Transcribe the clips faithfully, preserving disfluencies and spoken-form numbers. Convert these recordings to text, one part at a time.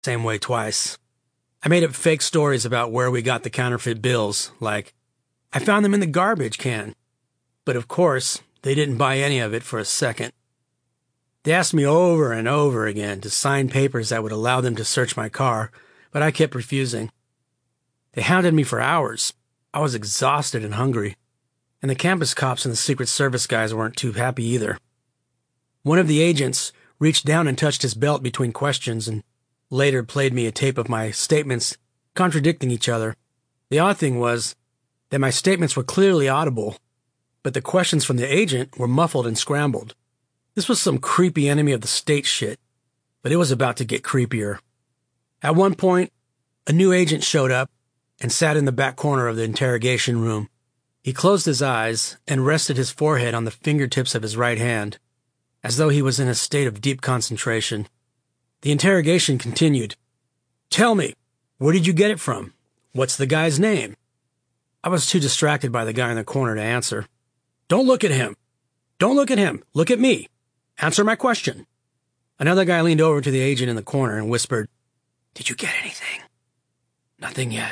same way twice. I made up fake stories about where we got the counterfeit bills, like, I found them in the garbage can. But of course, they didn't buy any of it for a second. They asked me over and over again to sign papers that would allow them to search my car, but I kept refusing. They hounded me for hours. I was exhausted and hungry, and the campus cops and the Secret Service guys weren't too happy either. One of the agents reached down and touched his belt between questions and later played me a tape of my statements contradicting each other. The odd thing was that my statements were clearly audible, but the questions from the agent were muffled and scrambled. This was some creepy enemy of the state shit, but it was about to get creepier. At one point, a new agent showed up and sat in the back corner of the interrogation room. He closed his eyes and rested his forehead on the fingertips of his right hand, as though he was in a state of deep concentration. The interrogation continued. Tell me, where did you get it from? What's the guy's name? I was too distracted by the guy in the corner to answer. Don't look at him. Don't look at him. Look at me. Answer my question. Another guy leaned over to the agent in the corner and whispered, Did you get anything? Nothing yet.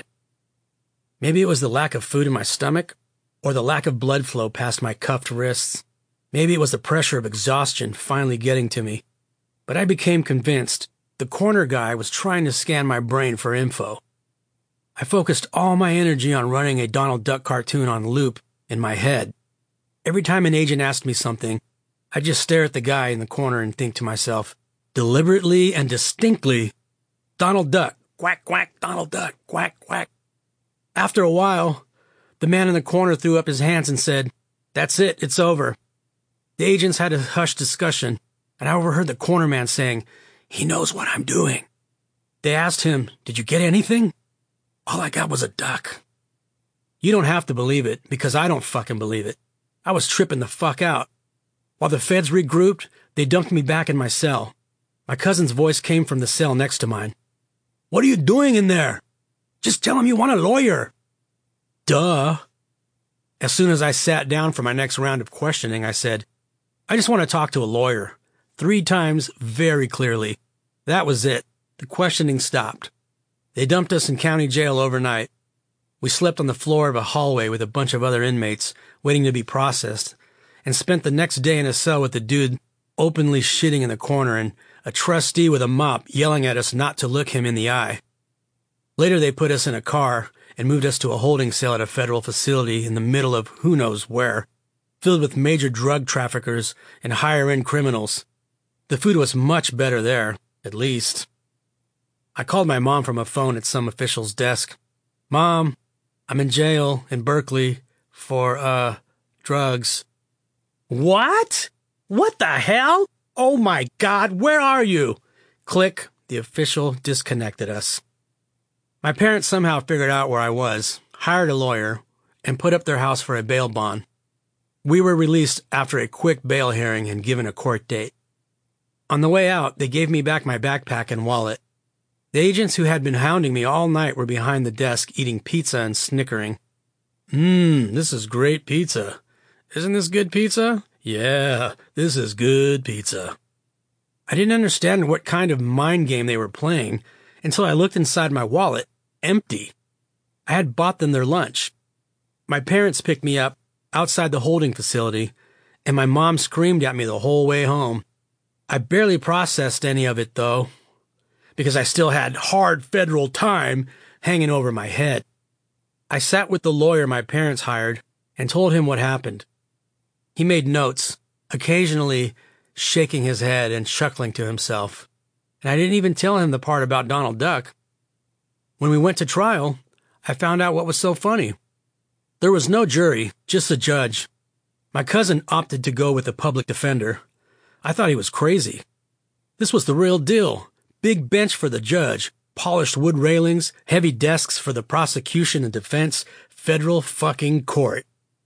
Maybe it was the lack of food in my stomach, or the lack of blood flow past my cuffed wrists. Maybe it was the pressure of exhaustion finally getting to me. But I became convinced the corner guy was trying to scan my brain for info. I focused all my energy on running a Donald Duck cartoon on loop in my head. Every time an agent asked me something, I'd just stare at the guy in the corner and think to myself, deliberately and distinctly, Donald Duck, quack, quack, Donald Duck, quack, quack. After a while, the man in the corner threw up his hands and said, That's it, it's over. The agents had a hushed discussion, and I overheard the corner man saying, He knows what I'm doing. They asked him, Did you get anything? All I got was a duck. You don't have to believe it, because I don't fucking believe it. I was tripping the fuck out. While the feds regrouped, they dumped me back in my cell. My cousin's voice came from the cell next to mine. What are you doing in there? Just tell him you want a lawyer. Duh. As soon as I sat down for my next round of questioning, I said, I just want to talk to a lawyer. Three times, very clearly. That was it. The questioning stopped. They dumped us in county jail overnight. We slept on the floor of a hallway with a bunch of other inmates waiting to be processed, and spent the next day in a cell with the dude openly shitting in the corner and a trustee with a mop yelling at us not to look him in the eye. Later they put us in a car and moved us to a holding cell at a federal facility in the middle of who knows where, filled with major drug traffickers and higher-end criminals. The food was much better there, at least. I called my mom from a phone at some official's desk. Mom, I'm in jail in Berkeley for, uh, drugs. What? What the hell? Oh my God, where are you? Click, the official disconnected us. My parents somehow figured out where I was, hired a lawyer, and put up their house for a bail bond. We were released after a quick bail hearing and given a court date. On the way out, they gave me back my backpack and wallet. The agents who had been hounding me all night were behind the desk eating pizza and snickering. Mmm, this is great pizza. Isn't this good pizza? Yeah, this is good pizza. I didn't understand what kind of mind game they were playing until I looked inside my wallet, empty. I had bought them their lunch. My parents picked me up outside the holding facility, and my mom screamed at me the whole way home. I barely processed any of it, though, because I still had hard federal time hanging over my head. I sat with the lawyer my parents hired and told him what happened. He made notes, occasionally shaking his head and chuckling to himself, and I didn't even tell him the part about Donald Duck. When we went to trial, I found out what was so funny. There was no jury, just a judge. My cousin opted to go with a public defender. I thought he was crazy. This was the real deal. Big bench for the judge, polished wood railings, heavy desks for the prosecution and defense, federal fucking court.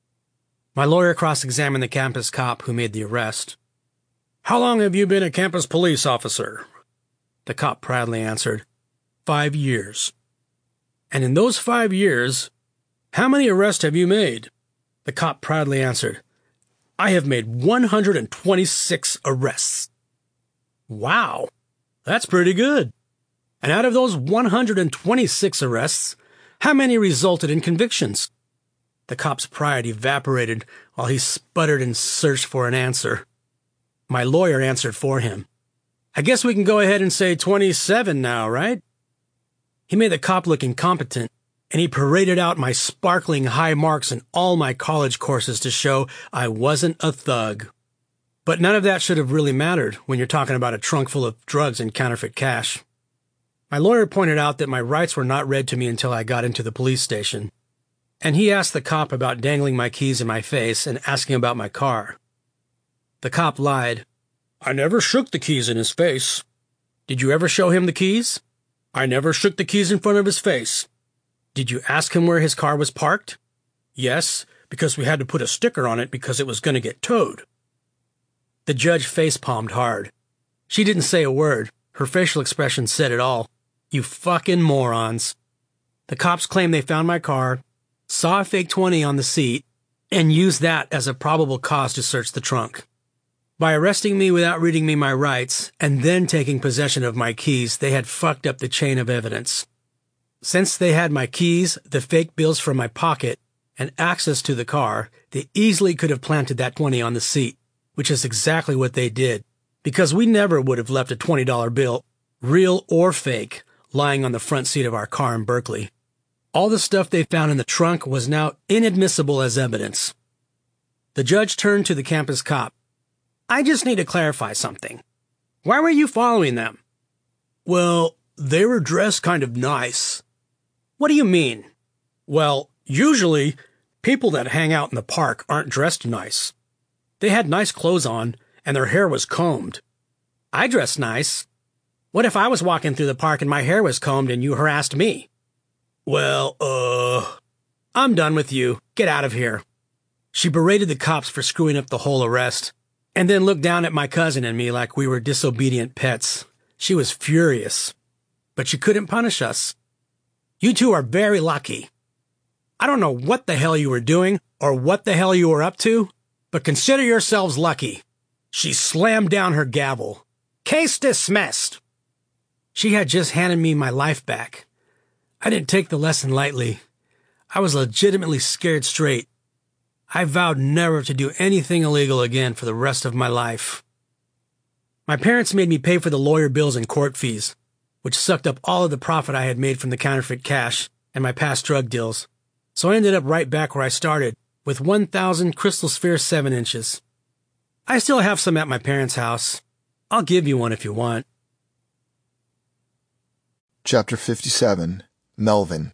My lawyer cross-examined the campus cop who made the arrest. How long have you been a campus police officer? The cop proudly answered, Five years. And in those five years, how many arrests have you made? The cop proudly answered, I have made one hundred twenty-six arrests. Wow, that's pretty good. And out of those one hundred twenty-six arrests, how many resulted in convictions? The cop's pride evaporated while he sputtered and searched for an answer. My lawyer answered for him. I guess we can go ahead and say twenty-seven now, right? He made the cop look incompetent, and he paraded out my sparkling high marks in all my college courses to show I wasn't a thug. But none of that should have really mattered when you're talking about a trunk full of drugs and counterfeit cash. My lawyer pointed out that my rights were not read to me until I got into the police station, and he asked the cop about dangling my keys in my face and asking about my car. The cop lied. I never shook the keys in his face. Did you ever show him the keys? I never shook the keys in front of his face. Did you ask him where his car was parked? Yes, because we had to put a sticker on it because it was going to get towed. The judge face-palmed hard. She didn't say a word. Her facial expression said it all. You fucking morons. The cops claimed they found my car, saw a fake twenty on the seat, and used that as a probable cause to search the trunk. By arresting me without reading me my rights, and then taking possession of my keys, they had fucked up the chain of evidence. Since they had my keys, the fake bills from my pocket, and access to the car, they easily could have planted that twenty on the seat, which is exactly what they did, because we never would have left a twenty dollar bill, real or fake, lying on the front seat of our car in Berkeley. All the stuff they found in the trunk was now inadmissible as evidence. The judge turned to the campus cop. I just need to clarify something. Why were you following them? Well, they were dressed kind of nice. What do you mean? Well, usually, people that hang out in the park aren't dressed nice. They had nice clothes on, and their hair was combed. I dress nice. What if I was walking through the park and my hair was combed and you harassed me? Well, uh, I'm done with you. Get out of here. She berated the cops for screwing up the whole arrest, and then looked down at my cousin and me like we were disobedient pets. She was furious. But she couldn't punish us. You two are very lucky. I don't know what the hell you were doing or what the hell you were up to, but consider yourselves lucky. She slammed down her gavel. Case dismissed. She had just handed me my life back. I didn't take the lesson lightly. I was legitimately scared straight. I vowed never to do anything illegal again for the rest of my life. My parents made me pay for the lawyer bills and court fees, which sucked up all of the profit I had made from the counterfeit cash and my past drug deals. So I ended up right back where I started, with one thousand Crystal Sphere seven inches. I still have some at my parents' house. I'll give you one if you want. Chapter fifty-seven. Melvin.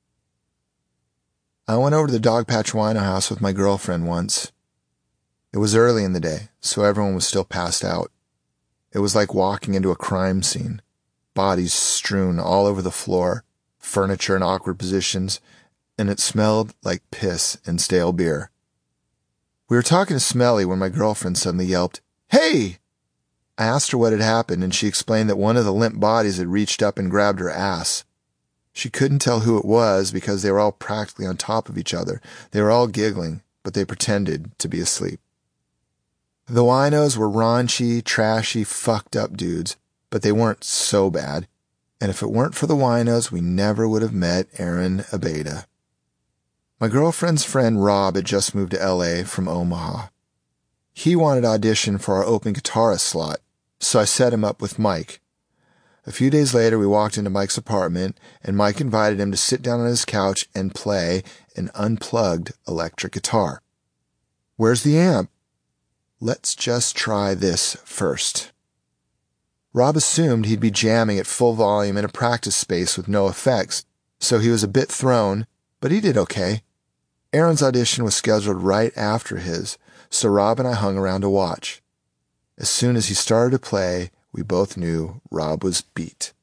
I went over to the Dogpatch Wino House with my girlfriend once. It was early in the day, so everyone was still passed out. It was like walking into a crime scene. Bodies strewn all over the floor, furniture in awkward positions, and it smelled like piss and stale beer. We were talking to Smelly when my girlfriend suddenly yelped, "Hey!" I asked her what had happened, and she explained that one of the limp bodies had reached up and grabbed her ass. She couldn't tell who it was because they were all practically on top of each other. They were all giggling, but they pretended to be asleep. The Winos were raunchy, trashy, fucked up dudes, but they weren't so bad. And if it weren't for the Winos, we never would have met Aaron Abeda. My girlfriend's friend Rob had just moved to L A from Omaha. He wanted to audition for our open guitarist slot, so I set him up with Mike. A few days later, we walked into Mike's apartment, and Mike invited him to sit down on his couch and play an unplugged electric guitar. "Where's the amp?" "Let's just try this first." Rob assumed he'd be jamming at full volume in a practice space with no effects, so he was a bit thrown, but he did okay. Aaron's audition was scheduled right after his, so Rob and I hung around to watch. As soon as he started to play, we both knew Rob was beat.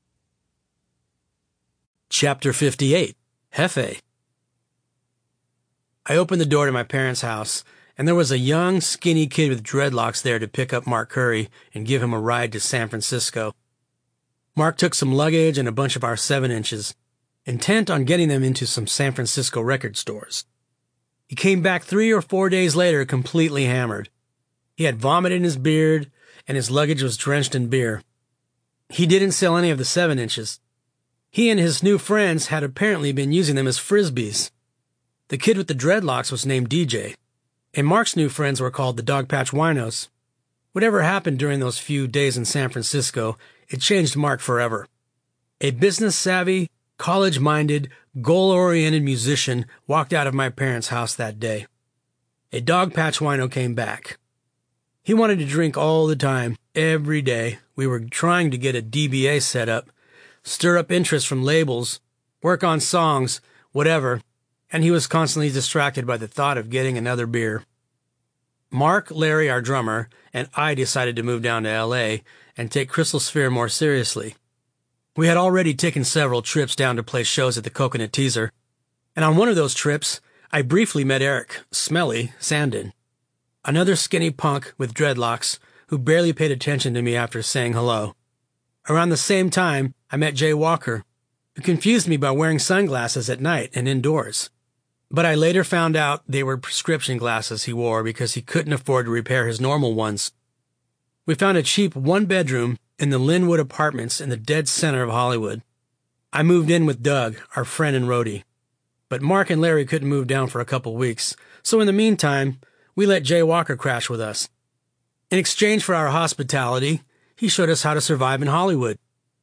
Chapter fifty-eight. Hefe. I opened the door to my parents' house, and there was a young, skinny kid with dreadlocks there to pick up Mark Curry and give him a ride to San Francisco. Mark took some luggage and a bunch of our seven inches, intent on getting them into some San Francisco record stores. He came back three or four days later completely hammered. He had vomit in his beard, and his luggage was drenched in beer. He didn't sell any of the seven inches. He and his new friends had apparently been using them as frisbees. The kid with the dreadlocks was named D J, and Mark's new friends were called the Dogpatch Winos. Whatever happened during those few days in San Francisco, it changed Mark forever. A business-savvy, college-minded, goal-oriented musician walked out of my parents' house that day. A Dogpatch Wino came back. He wanted to drink all the time, every day. We were trying to get a D B A set up, stir up interest from labels, work on songs, whatever, and he was constantly distracted by the thought of getting another beer. Mark, Larry, our drummer, and I decided to move down to L A and take Crystal Sphere more seriously. We had already taken several trips down to play shows at the Coconut Teaser, and on one of those trips, I briefly met Eric, Smelly, Sandin, another skinny punk with dreadlocks who barely paid attention to me after saying hello. Around the same time, I met Jay Walker, who confused me by wearing sunglasses at night and indoors. But I later found out they were prescription glasses he wore because he couldn't afford to repair his normal ones. We found a cheap one-bedroom in the Linwood Apartments in the dead center of Hollywood. I moved in with Doug, our friend and roadie. But Mark and Larry couldn't move down for a couple weeks, so in the meantime, we let Jay Walker crash with us. In exchange for our hospitality, he showed us how to survive in Hollywood.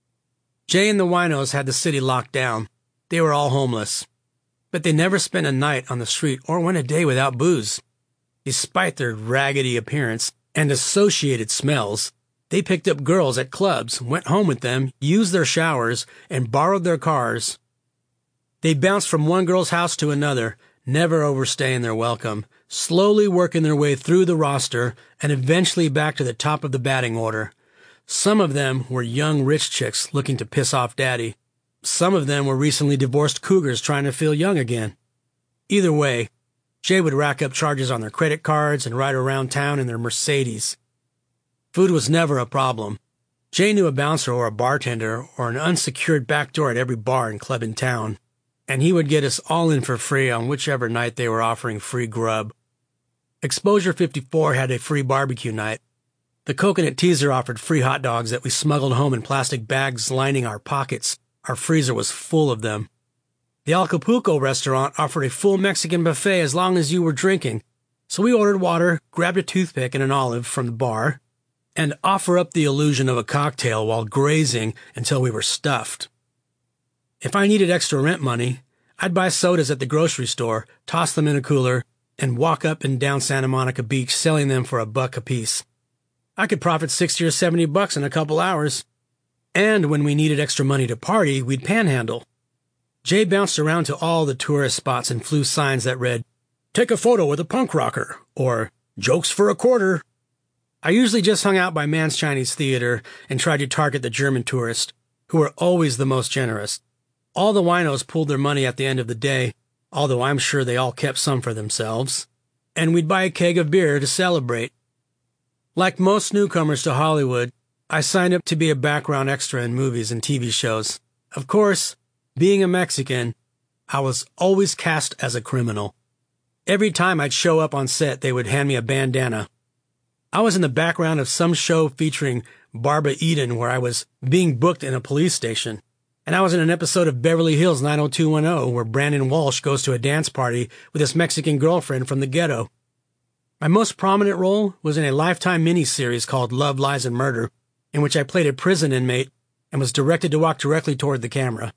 Jay and the Winos had the city locked down. They were all homeless. But they never spent a night on the street or went a day without booze. Despite their raggedy appearance and associated smells, they picked up girls at clubs, went home with them, used their showers, and borrowed their cars. They bounced from one girl's house to another, never overstaying their welcome, slowly working their way through the roster and eventually back to the top of the batting order. Some of them were young rich chicks looking to piss off daddy. Some of them were recently divorced cougars trying to feel young again. Either way, Jay would rack up charges on their credit cards and ride around town in their Mercedes. Food was never a problem. Jay knew a bouncer or a bartender or an unsecured back door at every bar and club in town, and he would get us all in for free on whichever night they were offering free grub. Exposure fifty-four had a free barbecue night. The Coconut Teaser offered free hot dogs that we smuggled home in plastic bags lining our pockets. Our freezer was full of them. The Acapulco restaurant offered a full Mexican buffet as long as you were drinking, so we ordered water, grabbed a toothpick and an olive from the bar, and offer up the illusion of a cocktail while grazing until we were stuffed. If I needed extra rent money, I'd buy sodas at the grocery store, toss them in a cooler, and walk up and down Santa Monica Beach selling them for a buck apiece. I could profit sixty or seventy bucks in a couple hours. And when we needed extra money to party, we'd panhandle. Jay bounced around to all the tourist spots and flew signs that read, "Take a photo with a punk rocker," or "Jokes for a quarter." I usually just hung out by Mann's Chinese Theater and tried to target the German tourist, who were always the most generous. All the winos pulled their money at the end of the day, although I'm sure they all kept some for themselves, and we'd buy a keg of beer to celebrate. Like most newcomers to Hollywood, I signed up to be a background extra in movies and T V shows. Of course, being a Mexican, I was always cast as a criminal. Every time I'd show up on set, they would hand me a bandana. I was in the background of some show featuring Barbara Eden where I was being booked in a police station. And I was in an episode of Beverly Hills nine oh two one oh where Brandon Walsh goes to a dance party with his Mexican girlfriend from the ghetto. My most prominent role was in a Lifetime miniseries called Love, Lies, and Murder, in which I played a prison inmate and was directed to walk directly toward the camera.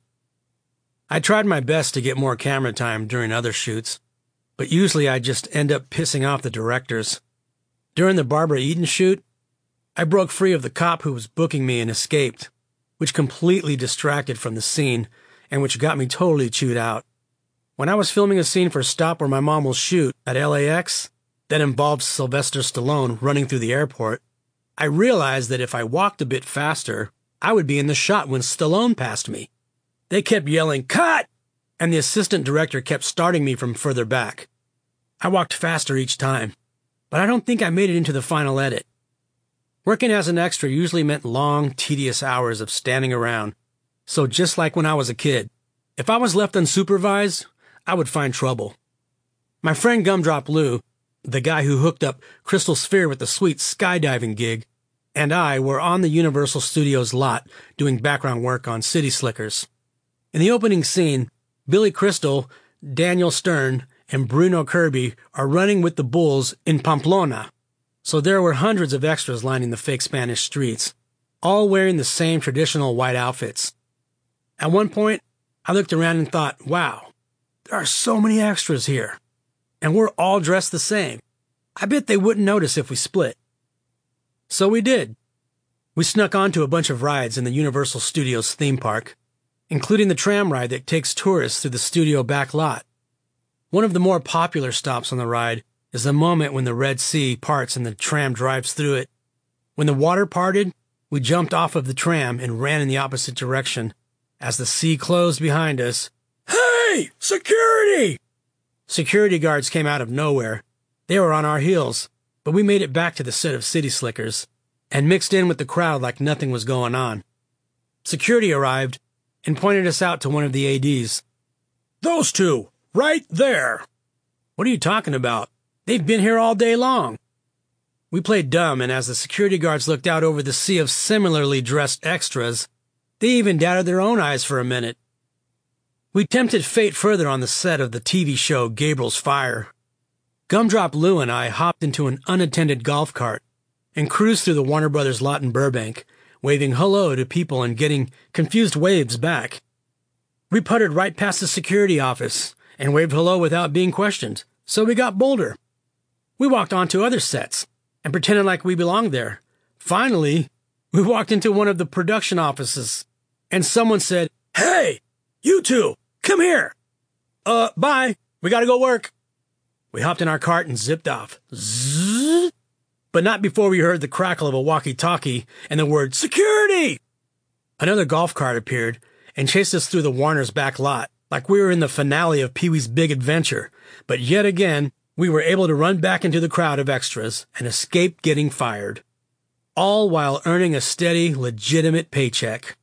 I tried my best to get more camera time during other shoots, but usually I just end up pissing off the directors. During the Barbara Eden shoot, I broke free of the cop who was booking me and escaped, which completely distracted from the scene and which got me totally chewed out. When I was filming a scene for a Stop Where My Mom Will Shoot at L A X that involved Sylvester Stallone running through the airport, I realized that if I walked a bit faster, I would be in the shot when Stallone passed me. They kept yelling, "Cut!" and the assistant director kept starting me from further back. I walked faster each time, but I don't think I made it into the final edit. Working as an extra usually meant long, tedious hours of standing around, so just like when I was a kid, if I was left unsupervised, I would find trouble. My friend Gumdrop Lou, the guy who hooked up Crystal Sphere with the sweet skydiving gig, and I were on the Universal Studios lot doing background work on City Slickers. In the opening scene, Billy Crystal, Daniel Stern, and Bruno Kirby are running with the bulls in Pamplona. So there were hundreds of extras lining the fake Spanish streets, all wearing the same traditional white outfits. At one point, I looked around and thought, wow, there are so many extras here, and we're all dressed the same. I bet they wouldn't notice if we split. So we did. We snuck onto a bunch of rides in the Universal Studios theme park, including the tram ride that takes tourists through the studio back lot. One of the more popular stops on the ride is the moment when the Red Sea parts and the tram drives through it. When the water parted, we jumped off of the tram and ran in the opposite direction. As the sea closed behind us, "Hey! Security!" Security guards came out of nowhere. They were on our heels, but we made it back to the set of City Slickers and mixed in with the crowd like nothing was going on. Security arrived and pointed us out to one of the A Ds. "Those two, right there." "What are you talking about? They've been here all day long." We played dumb, and as the security guards looked out over the sea of similarly dressed extras, they even doubted their own eyes for a minute. We tempted fate further on the set of the T V show Gabriel's Fire. Gumdrop Lou and I hopped into an unattended golf cart and cruised through the Warner Brothers lot in Burbank, waving hello to people and getting confused waves back. We puttered right past the security office and waved hello without being questioned, so we got bolder. We walked on to other sets and pretended like we belonged there. Finally, we walked into one of the production offices, and someone said, "Hey, you two, come here." Uh, bye. We gotta go work." We hopped in our cart and zipped off. Zzz. But not before we heard the crackle of a walkie-talkie and the word, "Security!" Another golf cart appeared and chased us through the Warner's back lot, like we were in the finale of Pee-wee's Big Adventure. But yet again, we were able to run back into the crowd of extras and escape getting fired. All while earning a steady, legitimate paycheck.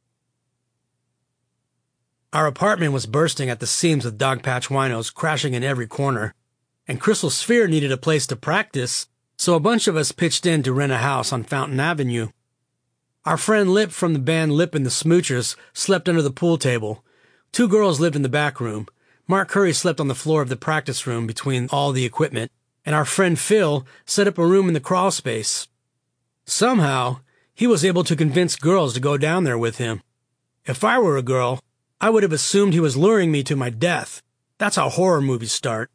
Our apartment was bursting at the seams with Dogpatch winos crashing in every corner, and Crystal Sphere needed a place to practice, so a bunch of us pitched in to rent a house on Fountain Avenue. Our friend Lip from the band Lip and the Smoochers slept under the pool table. Two girls lived in the back room. Mark Curry slept on the floor of the practice room between all the equipment, and our friend Phil set up a room in the crawl space. Somehow, he was able to convince girls to go down there with him. If I were a girl, I would have assumed he was luring me to my death. That's how horror movies start.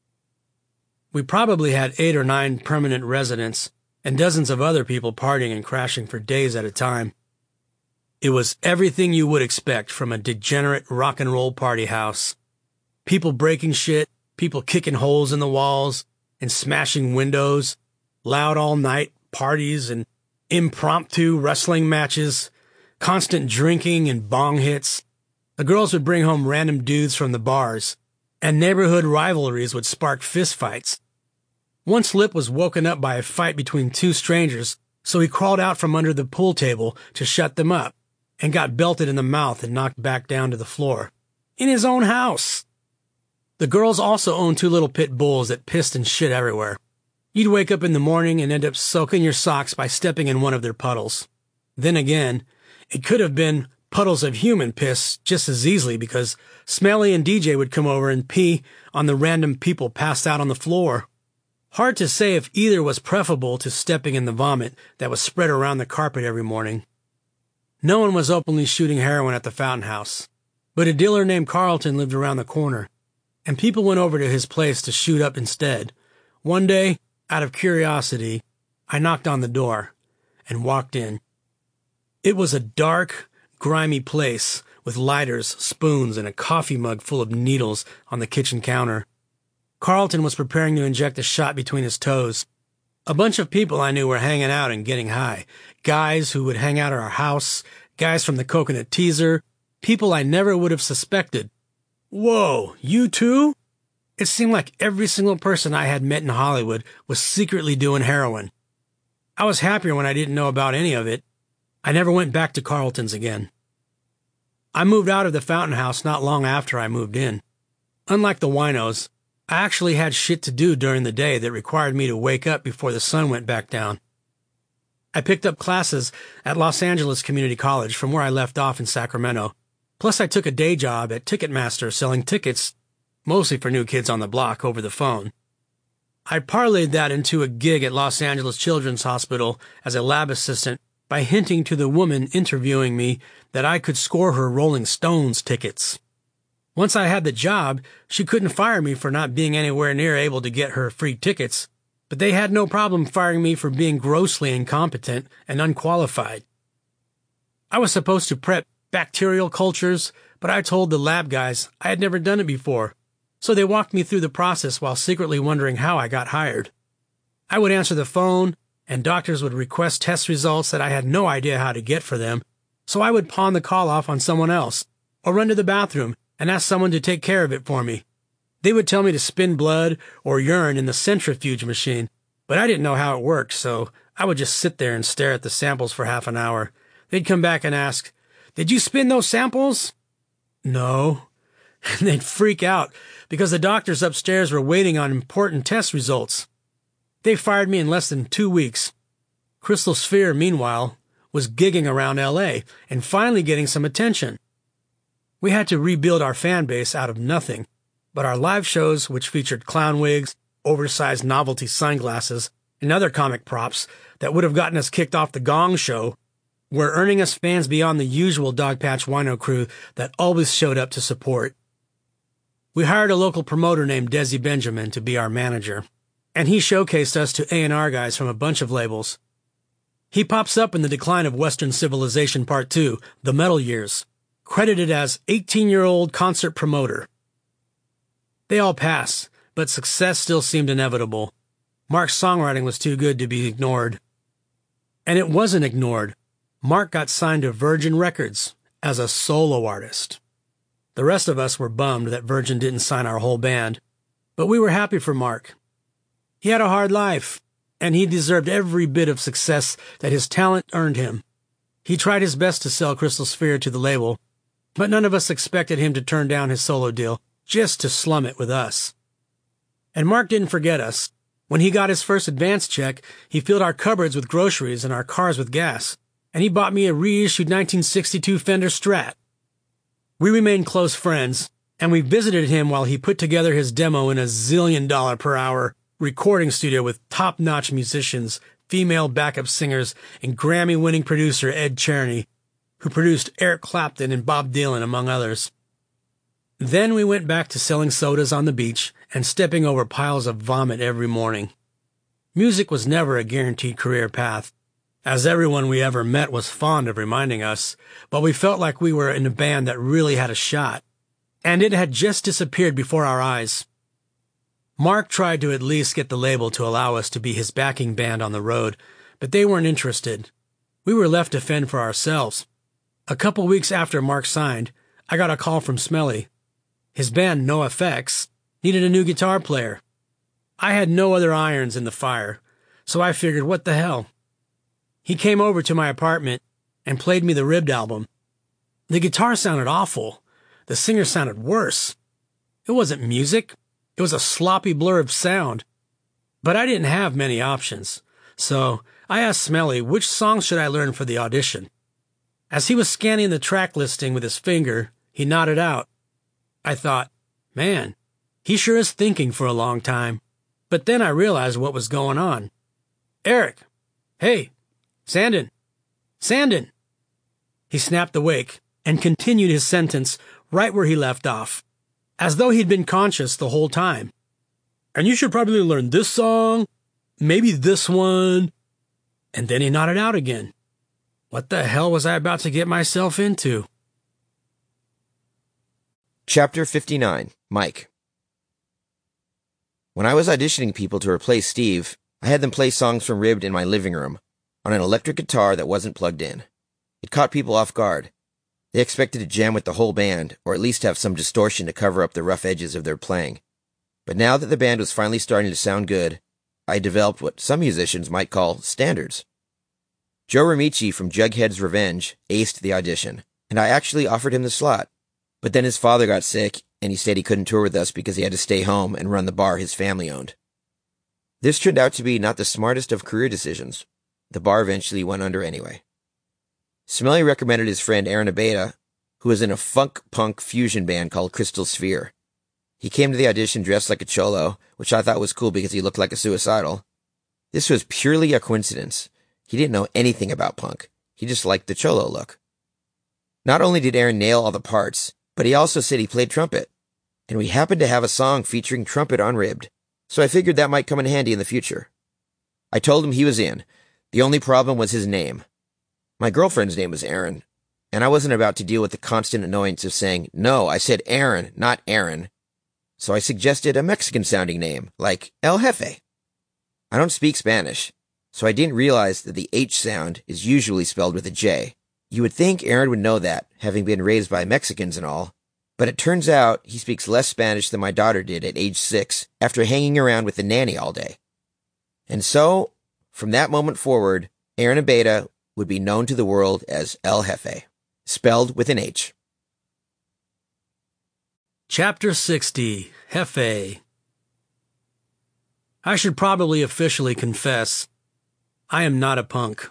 We probably had eight or nine permanent residents and dozens of other people partying and crashing for days at a time. It was everything you would expect from a degenerate rock and roll party house. People breaking shit, people kicking holes in the walls and smashing windows, loud all-night parties and impromptu wrestling matches, constant drinking and bong hits. The girls would bring home random dudes from the bars, and neighborhood rivalries would spark fistfights. Once Lip was woken up by a fight between two strangers, so he crawled out from under the pool table to shut them up, and got belted in the mouth and knocked back down to the floor. In his own house! The girls also owned two little pit bulls that pissed and shit everywhere. You'd wake up in the morning and end up soaking your socks by stepping in one of their puddles. Then again, it could have been puddles of human piss just as easily because Smelly and D J would come over and pee on the random people passed out on the floor. Hard to say if either was preferable to stepping in the vomit that was spread around the carpet every morning. No one was openly shooting heroin at the Fountain House, but a dealer named Carlton lived around the corner, and people went over to his place to shoot up instead. One day, out of curiosity, I knocked on the door and walked in. It was a dark, grimy place with lighters, spoons, and a coffee mug full of needles on the kitchen counter. Carlton was preparing to inject a shot between his toes. A bunch of people I knew were hanging out and getting high. Guys who would hang out at our house, guys from the Coconut Teaser, people I never would have suspected. Whoa, you too? It seemed like every single person I had met in Hollywood was secretly doing heroin. I was happier when I didn't know about any of it. I never went back to Carlton's again. I moved out of the Fountain House not long after I moved in. Unlike the winos, I actually had shit to do during the day that required me to wake up before the sun went back down. I picked up classes at Los Angeles Community College from where I left off in Sacramento. Plus, I took a day job at Ticketmaster selling tickets, mostly for New Kids on the Block, over the phone. I parlayed that into a gig at Los Angeles Children's Hospital as a lab assistant by hinting to the woman interviewing me that I could score her Rolling Stones tickets. Once I had the job, she couldn't fire me for not being anywhere near able to get her free tickets, but they had no problem firing me for being grossly incompetent and unqualified. I was supposed to prep bacterial cultures, but I told the lab guys I had never done it before, so they walked me through the process while secretly wondering how I got hired. I would answer the phone, and doctors would request test results that I had no idea how to get for them, so I would pawn the call off on someone else, or run to the bathroom and ask someone to take care of it for me. They would tell me to spin blood or urine in the centrifuge machine, but I didn't know how it worked, so I would just sit there and stare at the samples for half an hour. They'd come back and ask, "Did you spin those samples?" "No." And they'd freak out because the doctors upstairs were waiting on important test results. They fired me in less than two weeks. Crystal Sphere, meanwhile, was gigging around L A and finally getting some attention. We had to rebuild our fan base out of nothing, but our live shows, which featured clown wigs, oversized novelty sunglasses, and other comic props that would have gotten us kicked off the Gong Show, were earning us fans beyond the usual Dogpatch Wino crew that always showed up to support. We hired a local promoter named Desi Benjamin to be our manager, and he showcased us to A and R guys from a bunch of labels. He pops up in The Decline of Western Civilization Part two, The Metal Years, credited as eighteen-year-old concert promoter. They all pass, but success still seemed inevitable. Mark's songwriting was too good to be ignored. And it wasn't ignored. Mark got signed to Virgin Records as a solo artist. The rest of us were bummed that Virgin didn't sign our whole band, but we were happy for Mark. He had a hard life, and he deserved every bit of success that his talent earned him. He tried his best to sell Crystal Sphere to the label, but none of us expected him to turn down his solo deal just to slum it with us. And Mark didn't forget us. When he got his first advance check, he filled our cupboards with groceries and our cars with gas, and he bought me a reissued nineteen sixty-two Fender Strat. We remained close friends, and we visited him while he put together his demo in a zillion dollar per hour recording studio with top-notch musicians, female backup singers, and Grammy-winning producer Ed Cherny, who produced Eric Clapton and Bob Dylan, among others. Then we went back to selling sodas on the beach and stepping over piles of vomit every morning. Music was never a guaranteed career path, as everyone we ever met was fond of reminding us, but we felt like we were in a band that really had a shot, and it had just disappeared before our eyes. Mark tried to at least get the label to allow us to be his backing band on the road, but they weren't interested. We were left to fend for ourselves. A couple weeks after Mark signed, I got a call from Smelly. His band, NoFX, needed a new guitar player. I had no other irons in the fire, so I figured, what the hell? He came over to my apartment and played me the Ribbed album. The guitar sounded awful. The singer sounded worse. It wasn't music. It was a sloppy blur of sound. But I didn't have many options, so I asked Smelly which songs should I learn for the audition. As he was scanning the track listing with his finger, he nodded out. I thought, man, he sure is thinking for a long time. But then I realized what was going on. Eric! Hey! Sandin! Sandin! He snapped awake and continued his sentence right where he left off, as though he'd been conscious the whole time. And you should probably learn this song, maybe this one. And then he nodded out again. What the hell was I about to get myself into? Chapter fifty-nine. Mike. When I was auditioning people to replace Steve, I had them play songs from Ribbed in my living room, on an electric guitar that wasn't plugged in. It caught people off guard. They expected to jam with the whole band, or at least have some distortion to cover up the rough edges of their playing. But now that the band was finally starting to sound good, I developed what some musicians might call standards. Joe Ramici from Jughead's Revenge aced the audition, and I actually offered him the slot. But then his father got sick, and he said he couldn't tour with us because he had to stay home and run the bar his family owned. This turned out to be not the smartest of career decisions. the bar eventually went under anyway. Smelly recommended his friend Aaron Abeda, who was in a funk-punk fusion band called Crystal Sphere. He came to the audition dressed like a cholo, which I thought was cool because he looked like a suicidal. This was purely a coincidence. He didn't know anything about punk. He just liked the cholo look. Not only did Aaron nail all the parts, but he also said he played trumpet. And we happened to have a song featuring trumpet on Ribbed, so I figured that might come in handy in the future. I told him he was in. The only problem was his name. My girlfriend's name was Aaron, and I wasn't about to deal with the constant annoyance of saying, no, I said Aaron, not Aaron. So I suggested a Mexican-sounding name, like El Jefe. I don't speak Spanish, so I didn't realize that the H sound is usually spelled with a J. You would think Aaron would know that, having been raised by Mexicans and all, but it turns out he speaks less Spanish than my daughter did at age six after hanging around with the nanny all day. And so, from that moment forward, Aaron Abeda would be known to the world as El Jefe, spelled with an H. Chapter sixty, Jefe. I should probably officially confess, I am not a punk.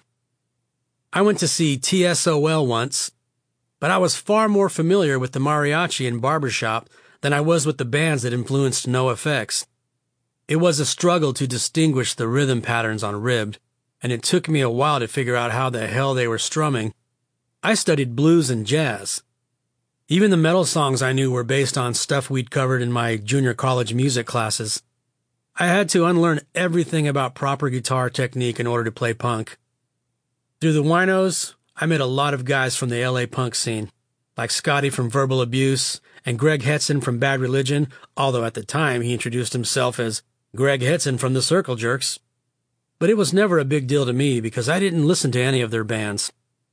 I went to see T S O L once, but I was far more familiar with the mariachi and barbershop than I was with the bands that influenced NoFX. It was a struggle to distinguish the rhythm patterns on Ribbed, and it took me a while to figure out how the hell they were strumming. I studied blues and jazz. Even the metal songs I knew were based on stuff we'd covered in my junior college music classes. I had to unlearn everything about proper guitar technique in order to play punk. Through the winos, I met a lot of guys from the L A punk scene, like Scotty from Verbal Abuse and Greg Hetson from Bad Religion, although at the time he introduced himself as Greg Hetson from the Circle Jerks. But it was never a big deal to me because I didn't listen to any of their bands.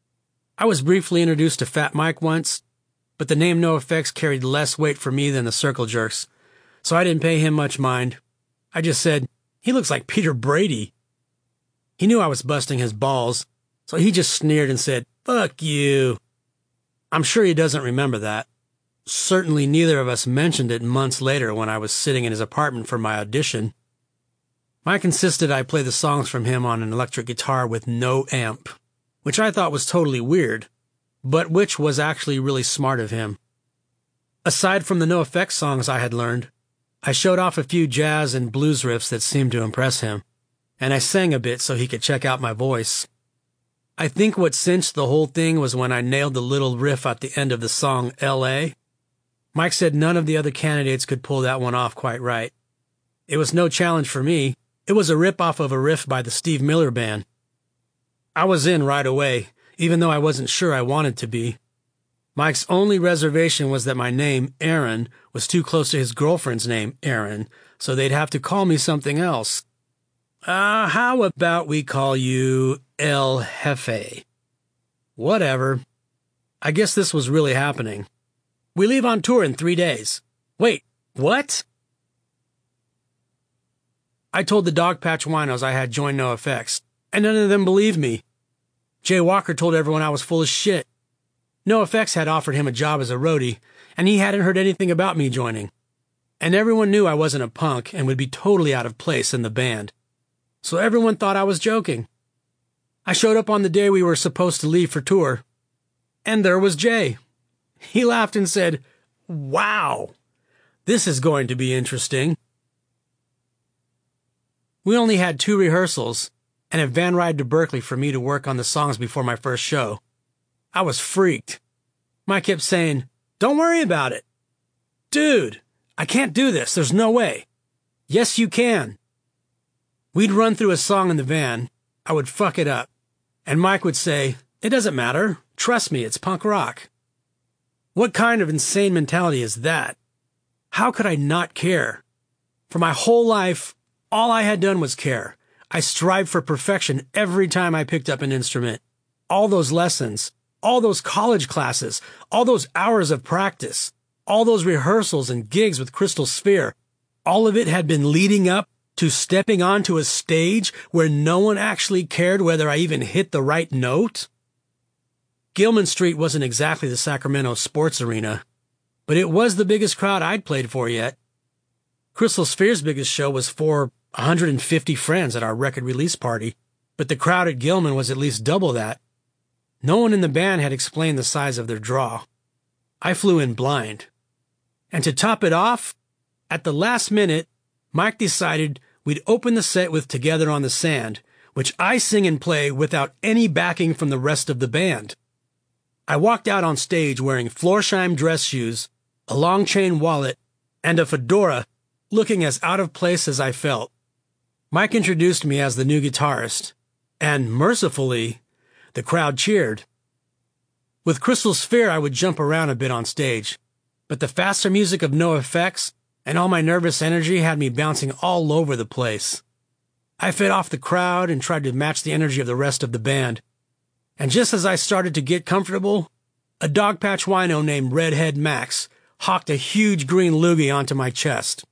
I was briefly introduced to Fat Mike once, but the name NoFX carried less weight for me than the Circle Jerks, so I didn't pay him much mind. I just said, he looks like Peter Brady. He knew I was busting his balls, so he just sneered and said, fuck you. I'm sure he doesn't remember that. Certainly neither of us mentioned it months later when I was sitting in his apartment for my audition. Mike insisted I play the songs from him on an electric guitar with no amp, which I thought was totally weird, but which was actually really smart of him. Aside from the NoFX songs I had learned, I showed off a few jazz and blues riffs that seemed to impress him, and I sang a bit so he could check out my voice. I think what cinched the whole thing was when I nailed the little riff at the end of the song L A. Mike said none of the other candidates could pull that one off quite right. It was no challenge for me. It was a rip-off of a riff by the Steve Miller Band. I was in right away, even though I wasn't sure I wanted to be. Mike's only reservation was that my name, Aaron, was too close to his girlfriend's name, Aaron, so they'd have to call me something else. Uh, how about we call you El Jefe? Whatever. I guess this was really happening. We leave on tour in three days. Wait, what? I told the Dogpatch Winos I had joined NoFX, and none of them believed me. Jay Walker told everyone I was full of shit. NoFX had offered him a job as a roadie, and he hadn't heard anything about me joining. And everyone knew I wasn't a punk and would be totally out of place in the band. So everyone thought I was joking. I showed up on the day we were supposed to leave for tour, and there was Jay. He laughed and said, "Wow, this is going to be interesting." We only had two rehearsals and a van ride to Berkeley for me to work on the songs before my first show. I was freaked. Mike kept saying, "Don't worry about it." Dude, I can't do this. There's no way. Yes, you can. We'd run through a song in the van. I would fuck it up. And Mike would say, "It doesn't matter. Trust me, it's punk rock." What kind of insane mentality is that? How could I not care? For my whole life, all I had done was care. I strived for perfection every time I picked up an instrument. All those lessons, all those college classes, all those hours of practice, all those rehearsals and gigs with Crystal Sphere, all of it had been leading up to stepping onto a stage where no one actually cared whether I even hit the right note. Gilman Street wasn't exactly the Sacramento sports arena, but it was the biggest crowd I'd played for yet. Crystal Sphere's biggest show was for one hundred fifty friends at our record release party, but the crowd at Gilman was at least double that. No one in the band had explained the size of their draw. I flew in blind. And to top it off, at the last minute, Mike decided we'd open the set with Together on the Sand, which I sing and play without any backing from the rest of the band. I walked out on stage wearing Florsheim dress shoes, a long chain wallet, and a fedora, looking as out of place as I felt. Mike introduced me as the new guitarist, and mercifully, the crowd cheered. With Crystal Sphere, I would jump around a bit on stage, but the faster music of NoFX and all my nervous energy had me bouncing all over the place. I fed off the crowd and tried to match the energy of the rest of the band. And just as I started to get comfortable, a dogpatch wino named Redhead Max hawked a huge green loogie onto my chest.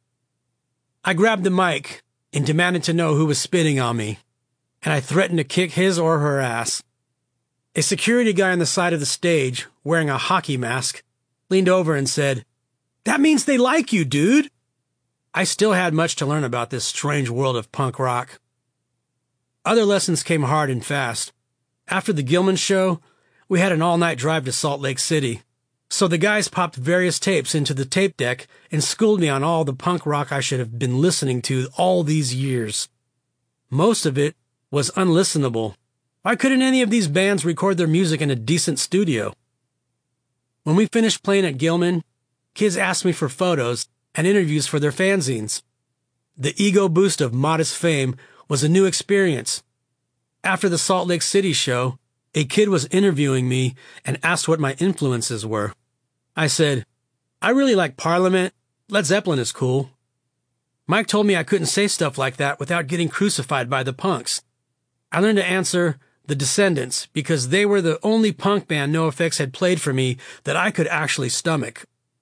I grabbed the mic and demanded to know who was spitting on me, and I threatened to kick his or her ass. A security guy on the side of the stage, wearing a hockey mask, leaned over and said, "That means they like you, dude." I still had much to learn about this strange world of punk rock. Other lessons came hard and fast. After the Gilman show, we had an all-night drive to Salt Lake City, so the guys popped various tapes into the tape deck and schooled me on all the punk rock I should have been listening to all these years. Most of it was unlistenable. Why couldn't any of these bands record their music in a decent studio? When we finished playing at Gilman, kids asked me for photos and interviews for their fanzines. The ego boost of modest fame was a new experience. After the Salt Lake City show, a kid was interviewing me and asked what my influences were. I said, "I really like Parliament. Led Zeppelin is cool." Mike told me I couldn't say stuff like that without getting crucified by the punks. I learned to answer The Descendants because they were the only punk band NoFX had played for me that I could actually stomach.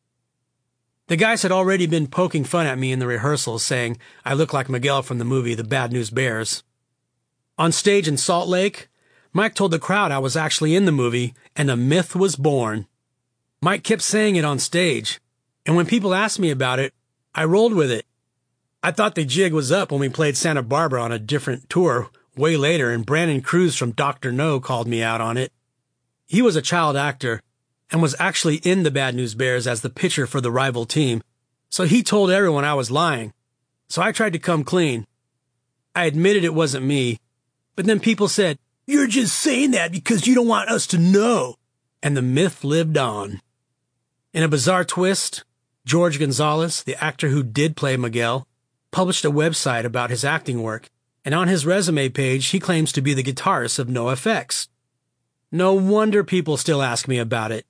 The guys had already been poking fun at me in the rehearsals, saying I looked like Miguel from the movie The Bad News Bears. On stage in Salt Lake, Mike told the crowd I was actually in the movie, and a myth was born. Mike kept saying it on stage, and when people asked me about it, I rolled with it. I thought the jig was up when we played Santa Barbara on a different tour way later, and Brandon Cruz from Doctor No called me out on it. He was a child actor and was actually in the Bad News Bears as the pitcher for the rival team, so he told everyone I was lying. So I tried to come clean. I admitted it wasn't me, but then people said, "You're just saying that because you don't want us to know." And the myth lived on. In a bizarre twist, George Gonzalez, the actor who did play Miguel, published a website about his acting work, and on his resume page, he claims to be the guitarist of NoFX. No wonder people still ask me about it.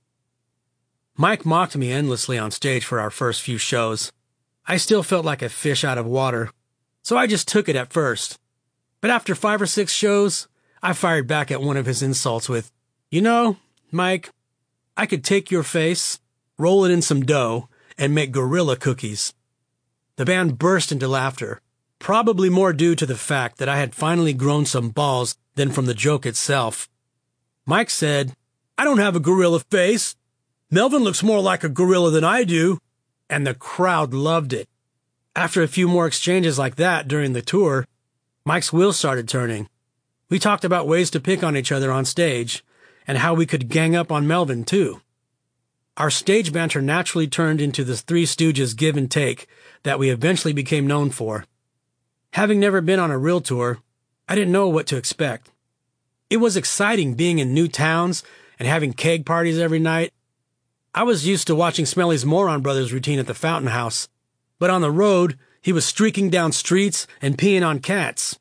Mike mocked me endlessly on stage for our first few shows. I still felt like a fish out of water, so I just took it at first. But after five or six shows, I fired back at one of his insults with, "You know, Mike, I could take your face, roll it in some dough, and make gorilla cookies." The band burst into laughter, probably more due to the fact that I had finally grown some balls than from the joke itself. Mike said, "I don't have a gorilla face. Melvin looks more like a gorilla than I do." And the crowd loved it. After a few more exchanges like that during the tour, Mike's wheels started turning. We talked about ways to pick on each other on stage, and how we could gang up on Melvin, too. Our stage banter naturally turned into the Three Stooges give and take that we eventually became known for. Having never been on a real tour, I didn't know what to expect. It was exciting being in new towns and having keg parties every night. I was used to watching Smelly's Moron Brothers routine at the Fountain House, but on the road, he was streaking down streets and peeing on cats.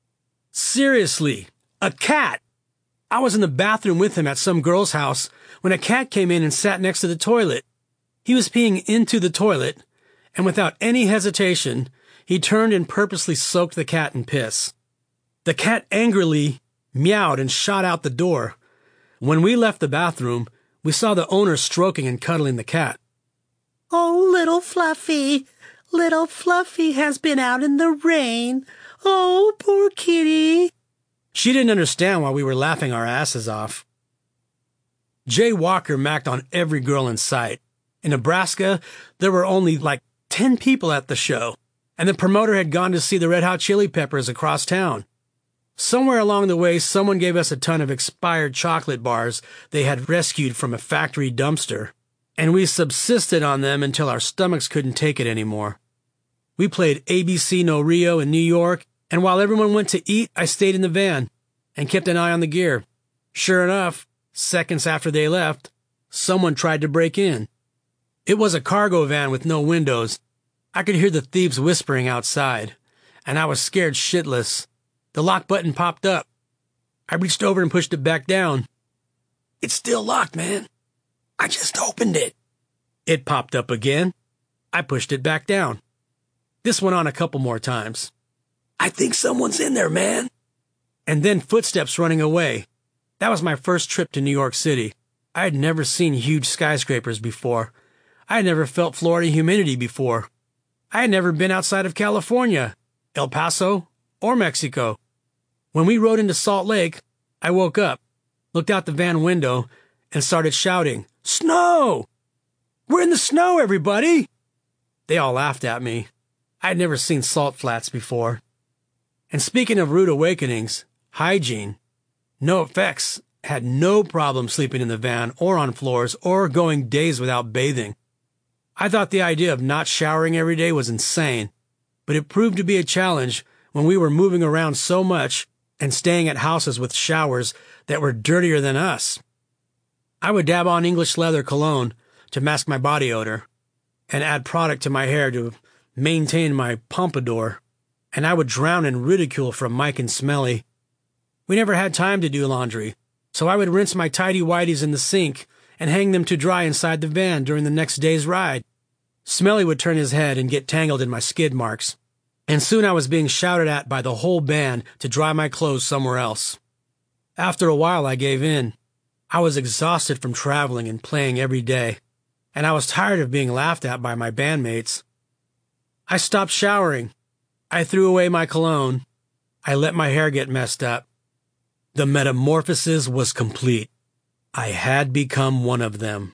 Seriously, a cat! I was in the bathroom with him at some girl's house when a cat came in and sat next to the toilet. He was peeing into the toilet, and without any hesitation, he turned and purposely soaked the cat in piss. The cat angrily meowed and shot out the door. When we left the bathroom, we saw the owner stroking and cuddling the cat. "Oh, little Fluffy, little Fluffy has been out in the rain. Oh, poor kitty." She didn't understand why we were laughing our asses off. Jay Walker macked on every girl in sight. In Nebraska, there were only like ten people at the show, and the promoter had gone to see the Red Hot Chili Peppers across town. Somewhere along the way, someone gave us a ton of expired chocolate bars they had rescued from a factory dumpster, and we subsisted on them until our stomachs couldn't take it anymore. We played A B C No Rio in New York, and while everyone went to eat, I stayed in the van and kept an eye on the gear. Sure enough, seconds after they left, someone tried to break in. It was a cargo van with no windows. I could hear the thieves whispering outside, and I was scared shitless. The lock button popped up. I reached over and pushed it back down. It's still locked, man. I just opened it. It popped up again. I pushed it back down. This went on a couple more times. I think someone's in there, man. And then footsteps running away. That was my first trip to New York City. I had never seen huge skyscrapers before. I had never felt Florida humidity before. I had never been outside of California, El Paso, or Mexico. When we rode into Salt Lake, I woke up, looked out the van window, and started shouting, "Snow! We're in the snow, everybody!" They all laughed at me. I had never seen salt flats before. And speaking of rude awakenings, hygiene, NoFX had no problem sleeping in the van or on floors or going days without bathing. I thought the idea of not showering every day was insane, but it proved to be a challenge when we were moving around so much and staying at houses with showers that were dirtier than us. I would dab on English leather cologne to mask my body odor and add product to my hair to maintain my pompadour, and I would drown in ridicule from Mike and Smelly. We never had time to do laundry, so I would rinse my tighty-whities in the sink and hang them to dry inside the van during the next day's ride. Smelly would turn his head and get tangled in my skid marks, and soon I was being shouted at by the whole band to dry my clothes somewhere else. After a while, I gave in. I was exhausted from traveling and playing every day, and I was tired of being laughed at by my bandmates. I stopped showering. I threw away my cologne. I let my hair get messed up. The metamorphosis was complete. I had become one of them.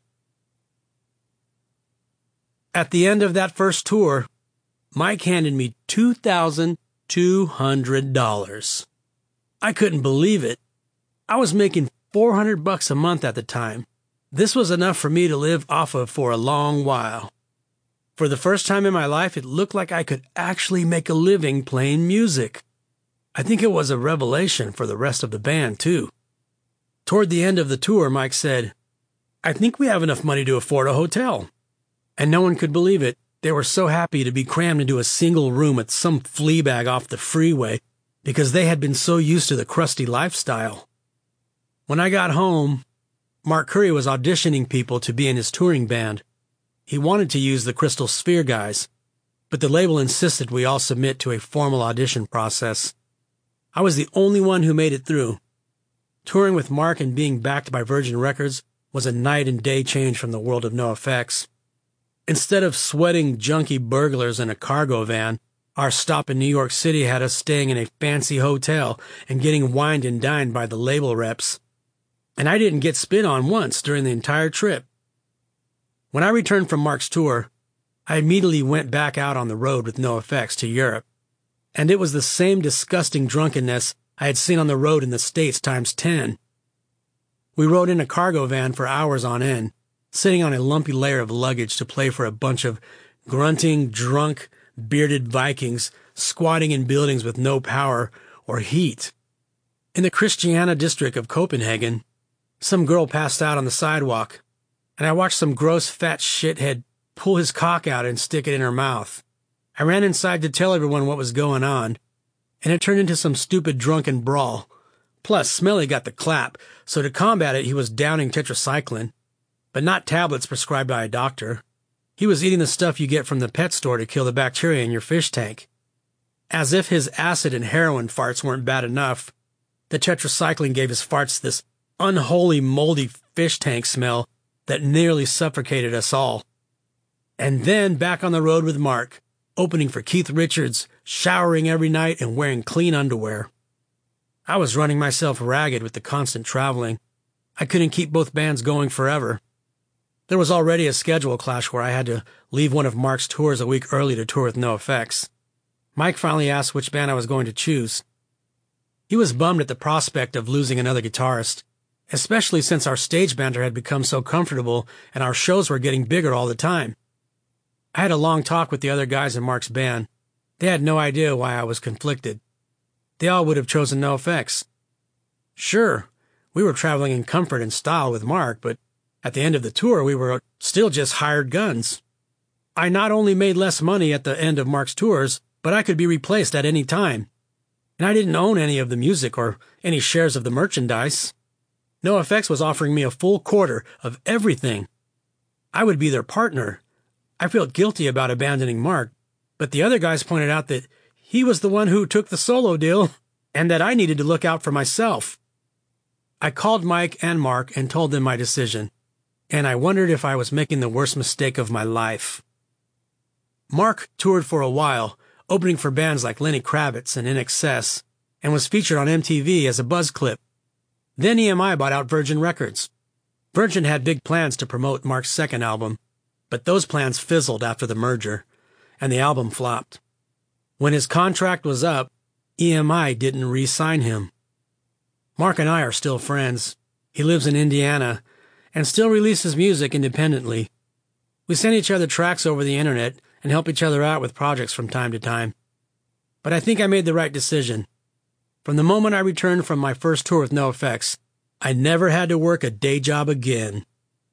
At the end of that first tour, Mike handed me two thousand two hundred dollars. I couldn't believe it. I was making four hundred bucks a month at the time. This was enough for me to live off of for a long while. For the first time in my life, it looked like I could actually make a living playing music. I think it was a revelation for the rest of the band, too. Toward the end of the tour, Mike said, "I think we have enough money to afford a hotel." And no one could believe it. They were so happy to be crammed into a single room at some flea bag off the freeway because they had been so used to the crusty lifestyle. When I got home, Mark Curry was auditioning people to be in his touring band. He wanted to use the Crystal Sphere guys, but the label insisted we all submit to a formal audition process. I was the only one who made it through. Touring with Mark and being backed by Virgin Records was a night and day change from the world of NoFX. Instead of sweating junkie burglars in a cargo van, our stop in New York City had us staying in a fancy hotel and getting wined and dined by the label reps. And I didn't get spit on once during the entire trip. When I returned from Mark's tour, I immediately went back out on the road with NoFX to Europe. And it was the same disgusting drunkenness I had seen on the road in the States times ten. We rode in a cargo van for hours on end, sitting on a lumpy layer of luggage to play for a bunch of grunting, drunk, bearded Vikings squatting in buildings with no power or heat. In the Christiania district of Copenhagen, some girl passed out on the sidewalk, and I watched some gross fat shithead pull his cock out and stick it in her mouth. I ran inside to tell everyone what was going on, and it turned into some stupid drunken brawl. Plus, Smelly got the clap, so to combat it, he was downing tetracycline, but not tablets prescribed by a doctor. He was eating the stuff you get from the pet store to kill the bacteria in your fish tank. As if his acid and heroin farts weren't bad enough, the tetracycline gave his farts this unholy, moldy fish tank smell that nearly suffocated us all. And then back on the road with Mark, opening for Keith Richards, showering every night and wearing clean underwear. I was running myself ragged with the constant traveling. I couldn't keep both bands going forever. There was already a schedule clash where I had to leave one of Mark's tours a week early to tour with NoFX. Mike finally asked which band I was going to choose. He was bummed at the prospect of losing another guitarist, especially since our stage banter had become so comfortable and our shows were getting bigger all the time. I had a long talk with the other guys in Mark's band. They had no idea why I was conflicted. They all would have chosen NoFX. Sure, we were traveling in comfort and style with Mark, but at the end of the tour, we were still just hired guns. I not only made less money at the end of Mark's tours, but I could be replaced at any time. And I didn't own any of the music or any shares of the merchandise. NoFX was offering me a full quarter of everything. I would be their partner. I felt guilty about abandoning Mark, but the other guys pointed out that he was the one who took the solo deal and that I needed to look out for myself. I called Mike and Mark and told them my decision, and I wondered if I was making the worst mistake of my life. Mark toured for a while, opening for bands like Lenny Kravitz and I N X S, and was featured on M T V as a buzz clip. Then E M I bought out Virgin Records. Virgin had big plans to promote Mark's second album, but those plans fizzled after the merger, and the album flopped. When his contract was up, E M I didn't re-sign him. Mark and I are still friends. He lives in Indiana and still releases music independently. We send each other tracks over the internet and help each other out with projects from time to time. But I think I made the right decision. From the moment I returned from my first tour with NoFX, I never had to work a day job again.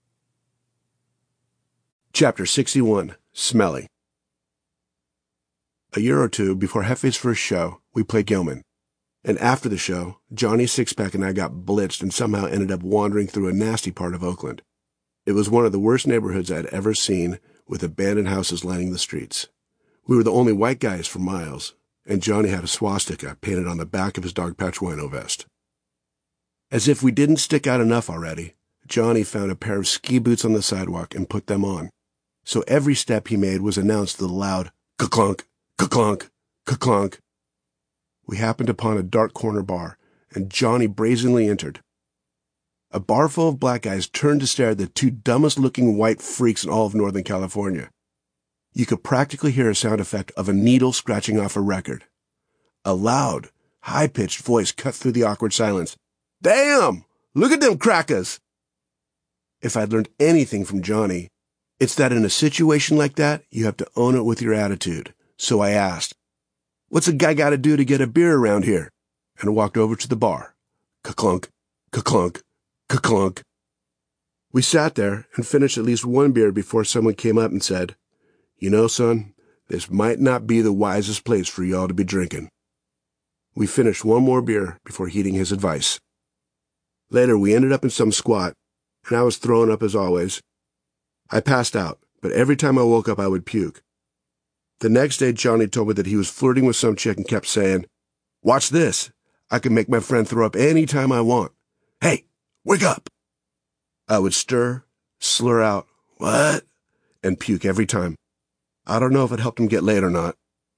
Chapter sixty-one, Smelly. A year or two before Hefe's first show, we played Gilman. And after the show, Johnny Sixpack and I got blitzed and somehow ended up wandering through a nasty part of Oakland. It was one of the worst neighborhoods I'd ever seen, with abandoned houses lining the streets. We were the only white guys for miles, and Johnny had a swastika painted on the back of his Dog Patch Wino vest. As if we didn't stick out enough already, Johnny found a pair of ski boots on the sidewalk and put them on. So every step he made was announced with a loud ka-clunk, ka-clunk, ka-clunk. We happened upon a dark corner bar, and Johnny brazenly entered. A bar full of black guys turned to stare at the two dumbest-looking white freaks in all of Northern California. You could practically hear a sound effect of a needle scratching off a record. A loud, high-pitched voice cut through the awkward silence. "Damn! Look at them crackers!" If I'd learned anything from Johnny, it's that in a situation like that, you have to own it with your attitude. So I asked, "What's a guy got to do to get a beer around here?" And walked over to the bar. Ka-clunk, ka-clunk, ka-clunk. We sat there and finished at least one beer before someone came up and said, "You know, son, this might not be the wisest place for y'all to be drinking." We finished one more beer before heeding his advice. Later, we ended up in some squat, and I was throwing up as always. I passed out, but every time I woke up, I would puke. The next day, Johnny told me that he was flirting with some chick and kept saying, "Watch this. I can make my friend throw up any time I want. Hey, wake up." I would stir, slur out, "What?" and puke every time. I don't know if it helped him get laid or not.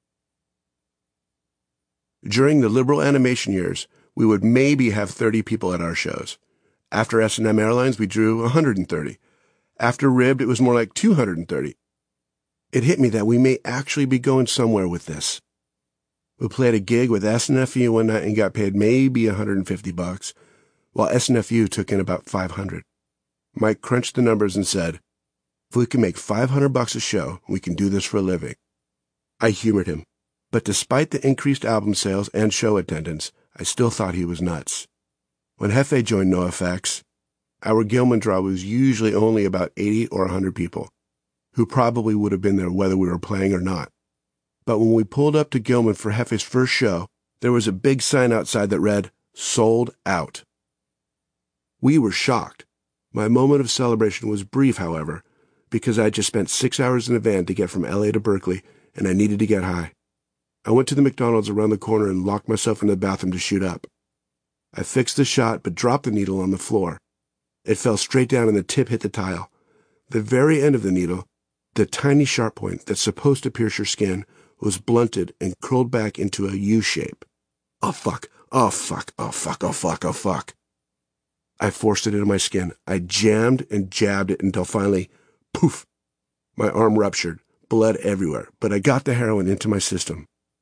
During the liberal animation years, we would maybe have thirty people at our shows. After S and M Airlines, we drew one hundred thirty. After Ribbed, it was more like two hundred thirty. It hit me that we may actually be going somewhere with this. We played a gig with S N F U one night and got paid maybe one hundred fifty bucks, while S N F U took in about five hundred. Mike crunched the numbers and said, "If we can make five hundred bucks a show, we can do this for a living." I humored him, but despite the increased album sales and show attendance, I still thought he was nuts. When Hefe joined NoFX, our Gilman draw was usually only about eighty or one hundred people, who probably would have been there whether we were playing or not. But when we pulled up to Gilman for Hefe's first show, there was a big sign outside that read, "Sold Out." We were shocked. My moment of celebration was brief, however, because I had just spent six hours in a van to get from L A to Berkeley, and I needed to get high. I went to the McDonald's around the corner and locked myself in the bathroom to shoot up. I fixed the shot, but dropped the needle on the floor. It fell straight down and the tip hit the tile. The very end of the needle, the tiny sharp point that's supposed to pierce your skin, was blunted and curled back into a U shape. Oh fuck, oh fuck, oh fuck, oh fuck, oh fuck. I forced it into my skin. I jammed and jabbed it until finally, poof, my arm ruptured, blood everywhere, but I got the heroin into my system.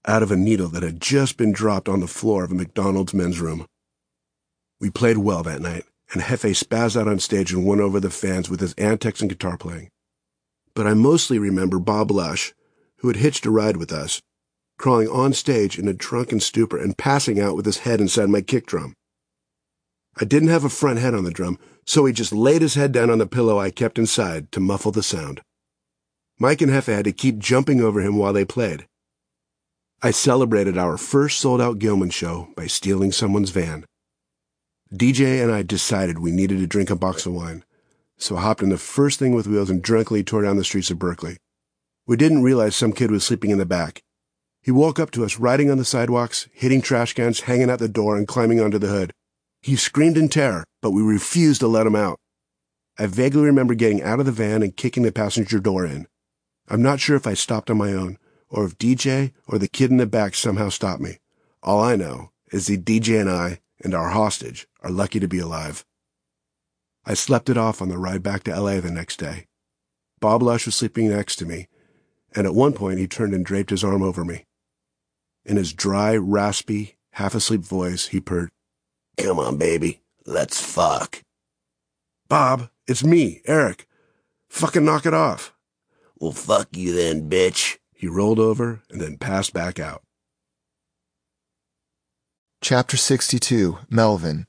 out of a needle that had just been dropped on the floor of a McDonald's men's room. We played well that night, and Hefe spazzed out on stage and won over the fans with his antics and guitar playing. But I mostly remember Bob Lush, who had hitched a ride with us, crawling on stage in a drunken stupor and passing out with his head inside my kick drum. I didn't have a front head on the drum, so he just laid his head down on the pillow I kept inside to muffle the sound. Mike and Hefe had to keep jumping over him while they played. I celebrated our first sold-out Gilman show by stealing someone's van. D J and I decided we needed to drink a box of wine, so I hopped in the first thing with wheels and drunkenly tore down the streets of Berkeley. We didn't realize some kid was sleeping in the back. He woke up to us riding on the sidewalks, hitting trash cans, hanging out the door, and climbing onto the hood. He screamed in terror, but we refused to let him out. I vaguely remember getting out of the van and kicking the passenger door in. I'm not sure if I stopped on my own, or if D J or the kid in the back somehow stopped me. All I know is the D J and I and our hostage are lucky to be alive. I slept it off on the ride back to L A the next day. Bob Lush was sleeping next to me, and at one point he turned and draped his arm over me. In his dry, raspy, half-asleep voice, he purred, "Come on, baby, let's fuck." "Bob, it's me, Eric. Fucking knock it off." "Well, fuck you then, bitch." He rolled over and then passed back out. Chapter sixty-two, Melvin.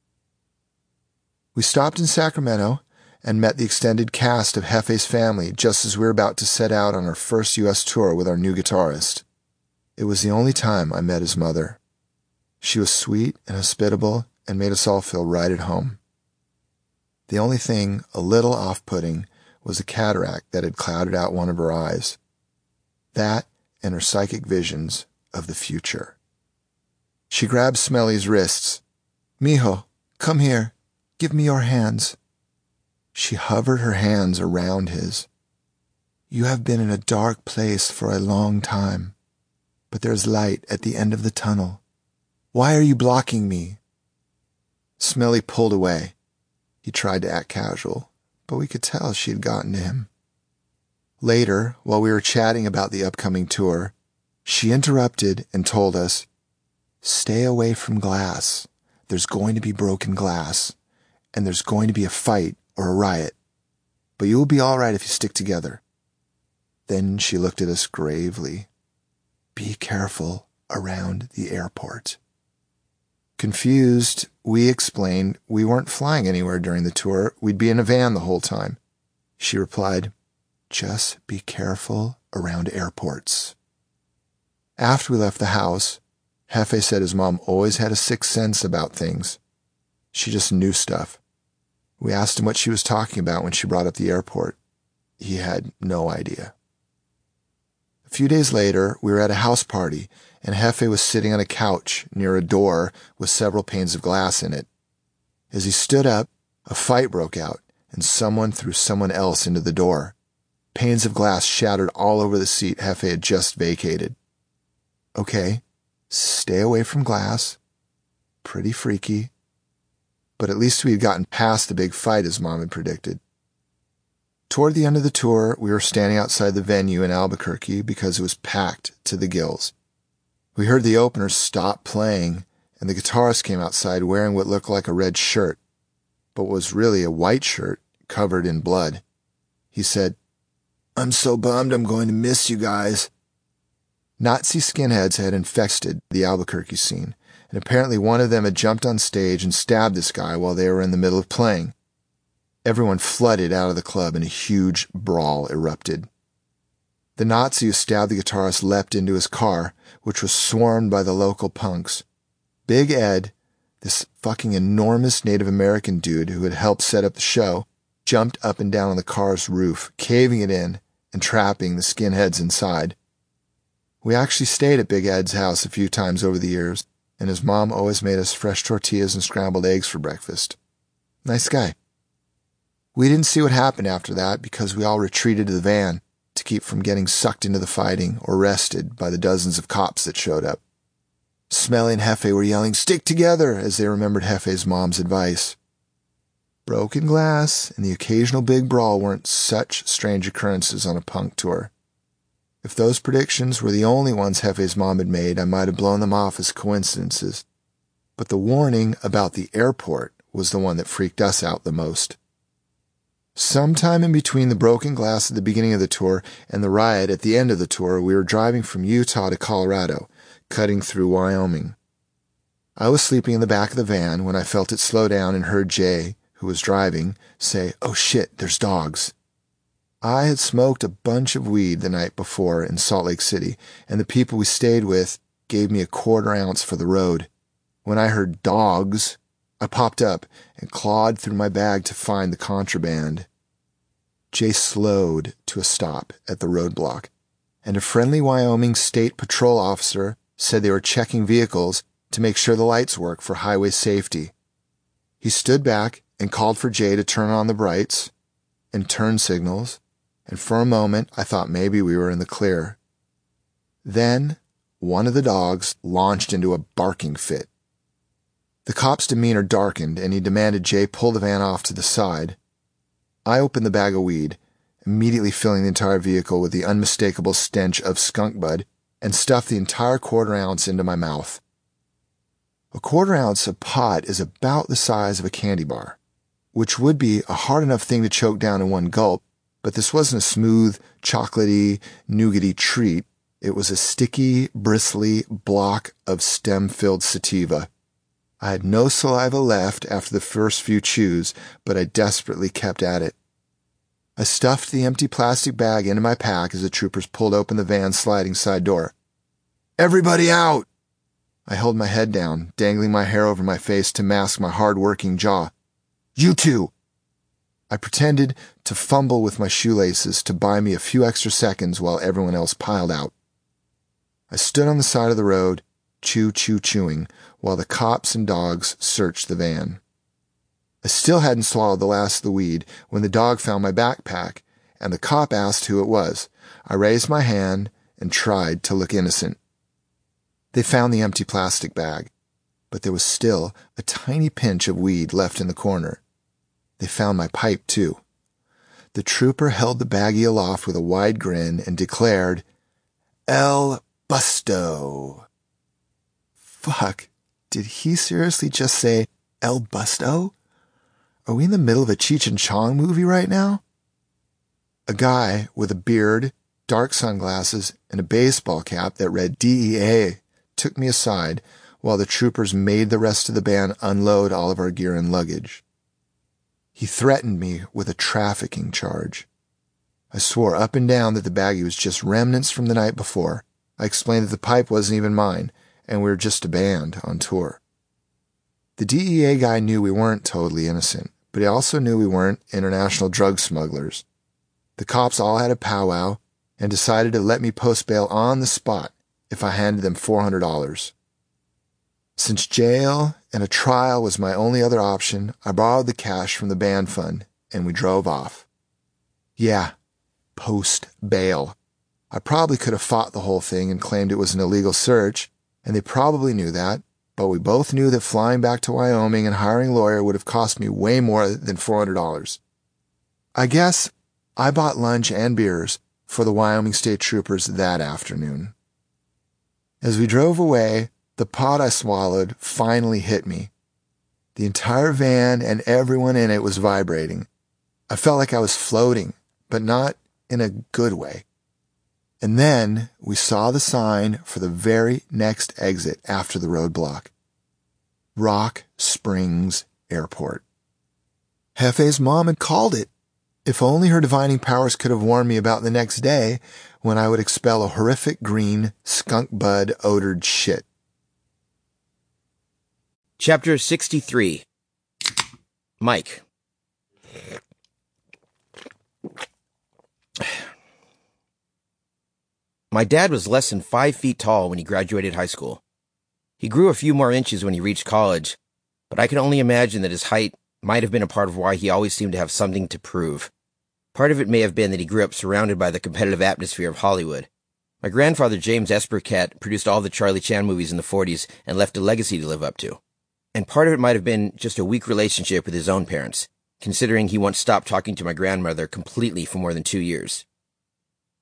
We stopped in Sacramento and met the extended cast of Hefe's family just as we were about to set out on our first U S tour with our new guitarist. It was the only time I met his mother. She was sweet and hospitable and made us all feel right at home. The only thing a little off-putting was a cataract that had clouded out one of her eyes. That and her psychic visions of the future. She grabbed Smelly's wrists. "Mijo, come here. Give me your hands." She hovered her hands around his. "You have been in a dark place for a long time, but there's light at the end of the tunnel. Why are you blocking me?" Smelly pulled away. He tried to act casual, but we could tell she had gotten to him. Later, while we were chatting about the upcoming tour, she interrupted and told us, "Stay away from glass. There's going to be broken glass, and there's going to be a fight or a riot. But you will be all right if you stick together." Then she looked at us gravely. "Be careful around the airport." Confused, we explained we weren't flying anywhere during the tour. We'd be in a van the whole time. She replied, "Just be careful around airports." After we left the house, Hefe said his mom always had a sixth sense about things. She just knew stuff. We asked him what she was talking about when she brought up the airport. He had no idea. A few days later, we were at a house party, and Hefe was sitting on a couch near a door with several panes of glass in it. As he stood up, a fight broke out, and someone threw someone else into the door. Panes of glass shattered all over the seat Hefe had just vacated. Okay, stay away from glass. Pretty freaky. But at least we had gotten past the big fight his mom had predicted. Toward the end of the tour, we were standing outside the venue in Albuquerque because it was packed to the gills. We heard the opener stop playing, and the guitarist came outside wearing what looked like a red shirt, but was really a white shirt covered in blood. He said, "I'm so bummed I'm going to miss you guys." Nazi skinheads had infested the Albuquerque scene, and apparently one of them had jumped on stage and stabbed this guy while they were in the middle of playing. Everyone flooded out of the club and a huge brawl erupted. The Nazi who stabbed the guitarist leapt into his car, which was swarmed by the local punks. Big Ed, this fucking enormous Native American dude who had helped set up the show, jumped up and down on the car's roof, caving it in and trapping the skinheads inside. We actually stayed at Big Ed's house a few times over the years, and his mom always made us fresh tortillas and scrambled eggs for breakfast. Nice guy. We didn't see what happened after that because we all retreated to the van to keep from getting sucked into the fighting or arrested by the dozens of cops that showed up. Smelly and Hefe were yelling, "Stick together," as they remembered Hefe's mom's advice. Broken glass and the occasional big brawl weren't such strange occurrences on a punk tour. If those predictions were the only ones Hefe's mom had made, I might have blown them off as coincidences. But the warning about the airport was the one that freaked us out the most. Sometime in between the broken glass at the beginning of the tour and the riot at the end of the tour, we were driving from Utah to Colorado, cutting through Wyoming. I was sleeping in the back of the van when I felt it slow down and heard Jay, who was driving, say, "Oh shit, there's dogs." I had smoked a bunch of weed the night before in Salt Lake City, and the people we stayed with gave me a quarter ounce for the road. When I heard dogs, I popped up and clawed through my bag to find the contraband. Jay slowed to a stop at the roadblock, and a friendly Wyoming State Patrol officer said they were checking vehicles to make sure the lights work for highway safety. He stood back and called for Jay to turn on the brights and turn signals, and for a moment I thought maybe we were in the clear. Then one of the dogs launched into a barking fit. The cop's demeanor darkened, and he demanded Jay pull the van off to the side. I opened the bag of weed, immediately filling the entire vehicle with the unmistakable stench of skunk bud, and stuffed the entire quarter ounce into my mouth. A quarter ounce of pot is about the size of a candy bar, which would be a hard enough thing to choke down in one gulp, but this wasn't a smooth, chocolatey, nougaty treat. It was a sticky, bristly block of stem-filled sativa. I had no saliva left after the first few chews, but I desperately kept at it. I stuffed the empty plastic bag into my pack as the troopers pulled open the van's sliding side door. "Everybody out!" I held my head down, dangling my hair over my face to mask my hard-working jaw. "You two!" I pretended to fumble with my shoelaces to buy me a few extra seconds while everyone else piled out. I stood on the side of the road, chew-chew-chewing, while the cops and dogs searched the van. I still hadn't swallowed the last of the weed when the dog found my backpack, and the cop asked who it was. I raised my hand and tried to look innocent. They found the empty plastic bag, but there was still a tiny pinch of weed left in the corner. They found my pipe, too. The trooper held the baggie aloft with a wide grin and declared, "El Busto." Fuck, did he seriously just say El Busto? Are we in the middle of a Cheech and Chong movie right now? A guy with a beard, dark sunglasses, and a baseball cap that read D E A took me aside while the troopers made the rest of the band unload all of our gear and luggage. He threatened me with a trafficking charge. I swore up and down that the baggie was just remnants from the night before. I explained that the pipe wasn't even mine, and we were just a band on tour. The D E A guy knew we weren't totally innocent, but he also knew we weren't international drug smugglers. The cops all had a powwow and decided to let me post bail on the spot if I handed them four hundred dollars. Since jail and a trial was my only other option, I borrowed the cash from the band fund, and we drove off. Yeah, post bail. I probably could have fought the whole thing and claimed it was an illegal search, and they probably knew that, but we both knew that flying back to Wyoming and hiring a lawyer would have cost me way more than four hundred dollars. I guess I bought lunch and beers for the Wyoming State Troopers that afternoon. As we drove away, the pot I swallowed finally hit me. The entire van and everyone in it was vibrating. I felt like I was floating, but not in a good way. And then we saw the sign for the very next exit after the roadblock. Rock Springs Airport. Hefe's mom had called it. If only her divining powers could have warned me about the next day when I would expel a horrific green, skunk bud odored shit. Chapter sixty-three. Mike. My dad was less than five feet tall when he graduated high school. He grew a few more inches when he reached college, but I can only imagine that his height might have been a part of why he always seemed to have something to prove. Part of it may have been that he grew up surrounded by the competitive atmosphere of Hollywood. My grandfather, James Espercat, produced all the Charlie Chan movies in the forties and left a legacy to live up to. And part of it might have been just a weak relationship with his own parents, considering he once stopped talking to my grandmother completely for more than two years.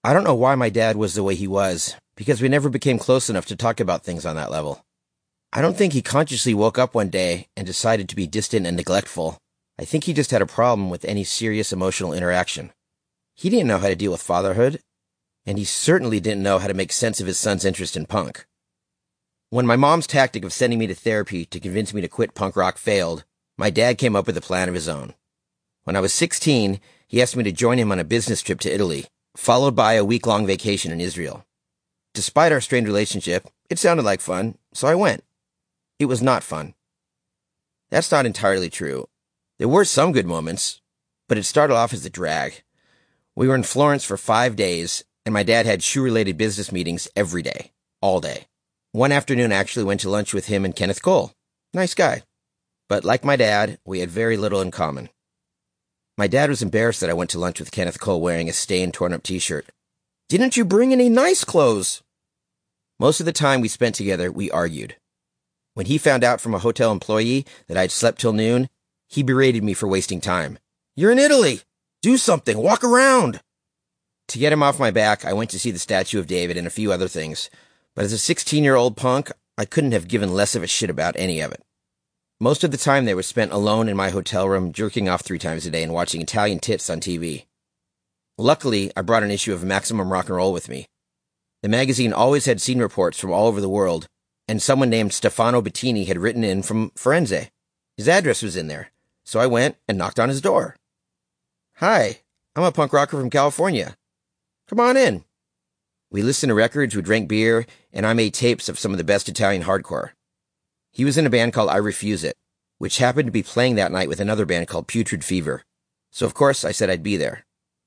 I don't know why my dad was the way he was, because we never became close enough to talk about things on that level. I don't think he consciously woke up one day and decided to be distant and neglectful. I think he just had a problem with any serious emotional interaction. He didn't know how to deal with fatherhood, and he certainly didn't know how to make sense of his son's interest in punk. When my mom's tactic of sending me to therapy to convince me to quit punk rock failed, my dad came up with a plan of his own. When I was sixteen, he asked me to join him on a business trip to Italy, followed by a week-long vacation in Israel. Despite our strained relationship, it sounded like fun, so I went. It was not fun. That's not entirely true. There were some good moments, but it started off as a drag. We were in Florence for five days, and my dad had shoe-related business meetings every day, all day. One afternoon, I actually went to lunch with him and Kenneth Cole. Nice guy. But like my dad, we had very little in common. My dad was embarrassed that I went to lunch with Kenneth Cole wearing a stained, torn-up t-shirt. "Didn't you bring any nice clothes?" Most of the time we spent together, we argued. When he found out from a hotel employee that I'd slept till noon, he berated me for wasting time. "You're in Italy! Do something! Walk around!" To get him off my back, I went to see the statue of David and a few other things. But as a sixteen-year-old punk, I couldn't have given less of a shit about any of it. Most of the time they were spent alone in my hotel room, jerking off three times a day and watching Italian tits on T V. Luckily, I brought an issue of Maximum Rock and Roll with me. The magazine always had scene reports from all over the world, and someone named Stefano Bettini had written in from Firenze. His address was in there, so I went and knocked on his door. "Hi, I'm a punk rocker from California. Come on in." We listened to records, we drank beer, and I made tapes of some of the best Italian hardcore. He was in a band called I Refuse It, which happened to be playing that night with another band called Putrid Fever. So of course I said I'd be there.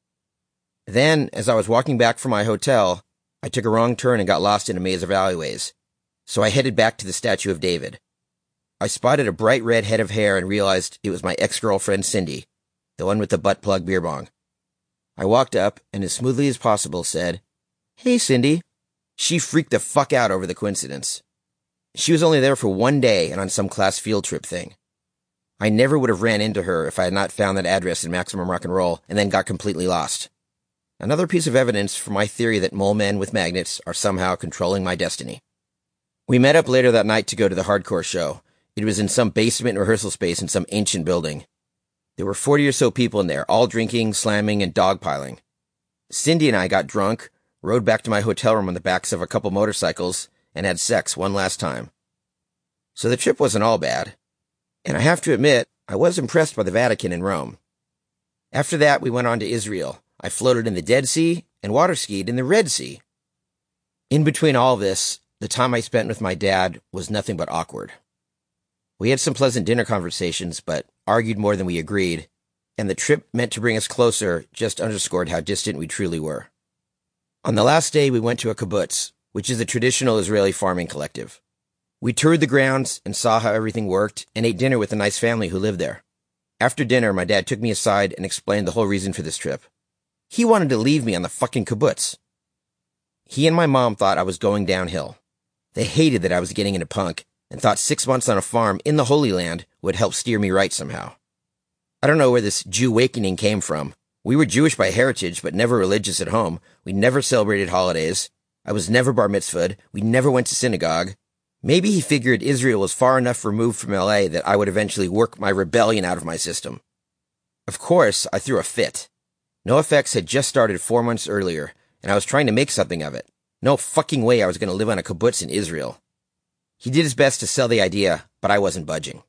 Then, as I was walking back from my hotel, I took a wrong turn and got lost in a maze of alleyways. So I headed back to the statue of David. I spotted a bright red head of hair and realized it was my ex-girlfriend Cindy, the one with the butt plug beer bong. I walked up and as smoothly as possible said, "Hey, Cindy." She freaked the fuck out over the coincidence. She was only there for one day and on some class field trip thing. I never would have ran into her if I had not found that address in Maximum Rock and Roll and then got completely lost. Another piece of evidence for my theory that mole men with magnets are somehow controlling my destiny. We met up later that night to go to the hardcore show. It was in some basement rehearsal space in some ancient building. There were forty or so people in there, all drinking, slamming, and dogpiling. Cindy and I got drunk, rode back to my hotel room on the backs of a couple motorcycles, and had sex one last time. So the trip wasn't all bad. And I have to admit, I was impressed by the Vatican in Rome. After that, we went on to Israel. I floated in the Dead Sea and water skied in the Red Sea. In between all this, the time I spent with my dad was nothing but awkward. We had some pleasant dinner conversations, but argued more than we agreed, and the trip meant to bring us closer just underscored how distant we truly were. On the last day, we went to a kibbutz, which is a traditional Israeli farming collective. We toured the grounds and saw how everything worked and ate dinner with a nice family who lived there. After dinner, my dad took me aside and explained the whole reason for this trip. He wanted to leave me on the fucking kibbutz. He and my mom thought I was going downhill. They hated that I was getting into punk and thought six months on a farm in the Holy Land would help steer me right somehow. I don't know where this Jew-awakening came from. We were Jewish by heritage, but never religious at home. We never celebrated holidays. I was never bar mitzvahed. We never went to synagogue. Maybe he figured Israel was far enough removed from L A that I would eventually work my rebellion out of my system. Of course, I threw a fit. NoFX had just started four months earlier, and I was trying to make something of it. No fucking way I was going to live on a kibbutz in Israel. He did his best to sell the idea, but I wasn't budging.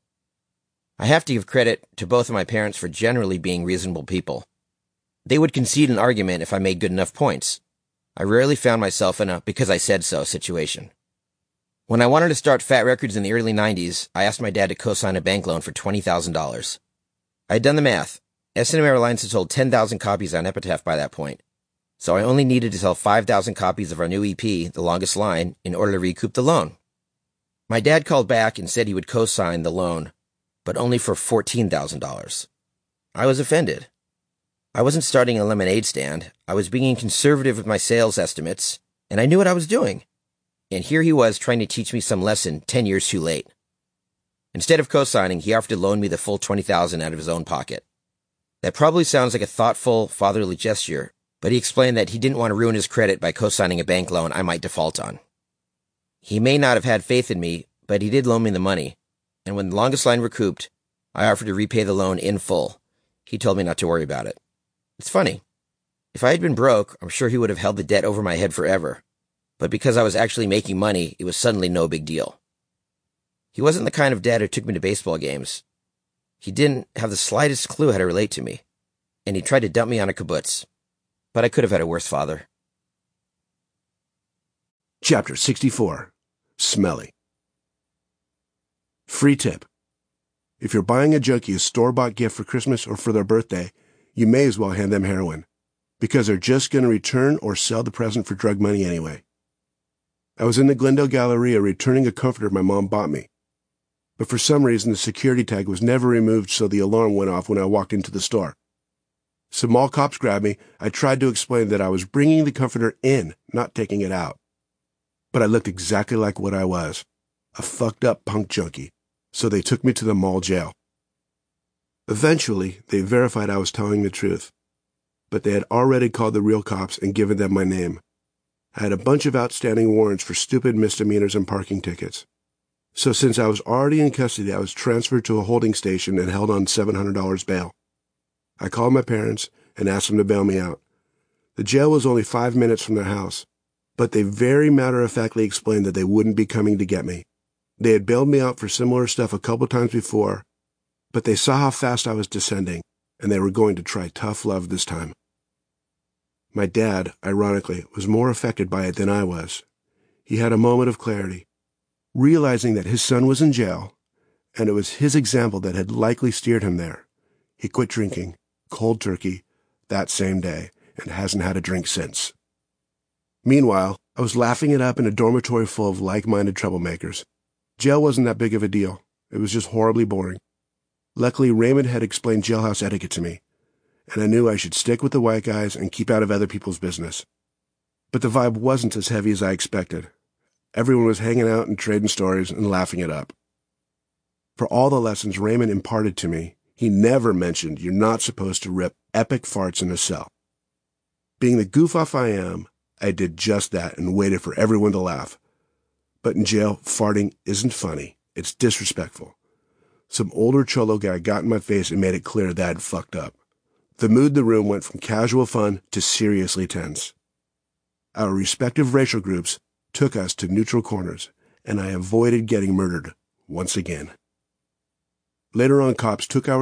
I have to give credit to both of my parents for generally being reasonable people. They would concede an argument if I made good enough points. I rarely found myself in a because-I-said-so situation. When I wanted to start Fat Records in the early nineties, I asked my dad to co-sign a bank loan for twenty thousand dollars. I had done the math. S and M Airlines had sold ten thousand copies on Epitaph by that point, so I only needed to sell five thousand copies of our new E P, The Longest Line, in order to recoup the loan. My dad called back and said he would co-sign the loan, but only for fourteen thousand dollars. I was offended. I wasn't starting a lemonade stand. I was being conservative with my sales estimates, and I knew what I was doing. And here he was trying to teach me some lesson ten years too late. Instead of co-signing, he offered to loan me the full twenty thousand dollars out of his own pocket. That probably sounds like a thoughtful, fatherly gesture, but he explained that he didn't want to ruin his credit by co-signing a bank loan I might default on. He may not have had faith in me, but he did loan me the money, and when the longest line recouped, I offered to repay the loan in full. He told me not to worry about it. It's funny. If I had been broke, I'm sure he would have held the debt over my head forever. But because I was actually making money, it was suddenly no big deal. He wasn't the kind of dad who took me to baseball games. He didn't have the slightest clue how to relate to me, and he tried to dump me on a kibbutz. But I could have had a worse father. Chapter sixty-four. Smelly. Free tip. If you're buying a junkie a store-bought gift for Christmas or for their birthday, you may as well hand them heroin, because they're just going to return or sell the present for drug money anyway. I was in the Glendale Galleria returning a comforter my mom bought me, but for some reason the security tag was never removed, so the alarm went off when I walked into the store. Some mall cops grabbed me. I tried to explain that I was bringing the comforter in, not taking it out. But I looked exactly like what I was, a fucked up punk junkie, so they took me to the mall jail. Eventually, they verified I was telling the truth, but they had already called the real cops and given them my name. I had a bunch of outstanding warrants for stupid misdemeanors and parking tickets. So since I was already in custody, I was transferred to a holding station and held on seven hundred dollars bail. I called my parents and asked them to bail me out. The jail was only five minutes from their house, but they very matter-of-factly explained that they wouldn't be coming to get me. They had bailed me out for similar stuff a couple times before, but they saw how fast I was descending, and they were going to try tough love this time. My dad, ironically, was more affected by it than I was. He had a moment of clarity, realizing that his son was in jail, and it was his example that had likely steered him there. He quit drinking, cold turkey, that same day, and hasn't had a drink since. Meanwhile, I was laughing it up in a dormitory full of like-minded troublemakers. Jail wasn't that big of a deal. It was just horribly boring. Luckily, Raymond had explained jailhouse etiquette to me, and I knew I should stick with the white guys and keep out of other people's business. But the vibe wasn't as heavy as I expected. Everyone was hanging out and trading stories and laughing it up. For all the lessons Raymond imparted to me, he never mentioned you're not supposed to rip epic farts in a cell. Being the goof-off I am, I did just that and waited for everyone to laugh. But in jail, farting isn't funny. It's disrespectful. Some older cholo guy got in my face and made it clear that I'd fucked up. The mood in the room went from casual fun to seriously tense. Our respective racial groups took us to neutral corners, and I avoided getting murdered once again. Later on, cops took our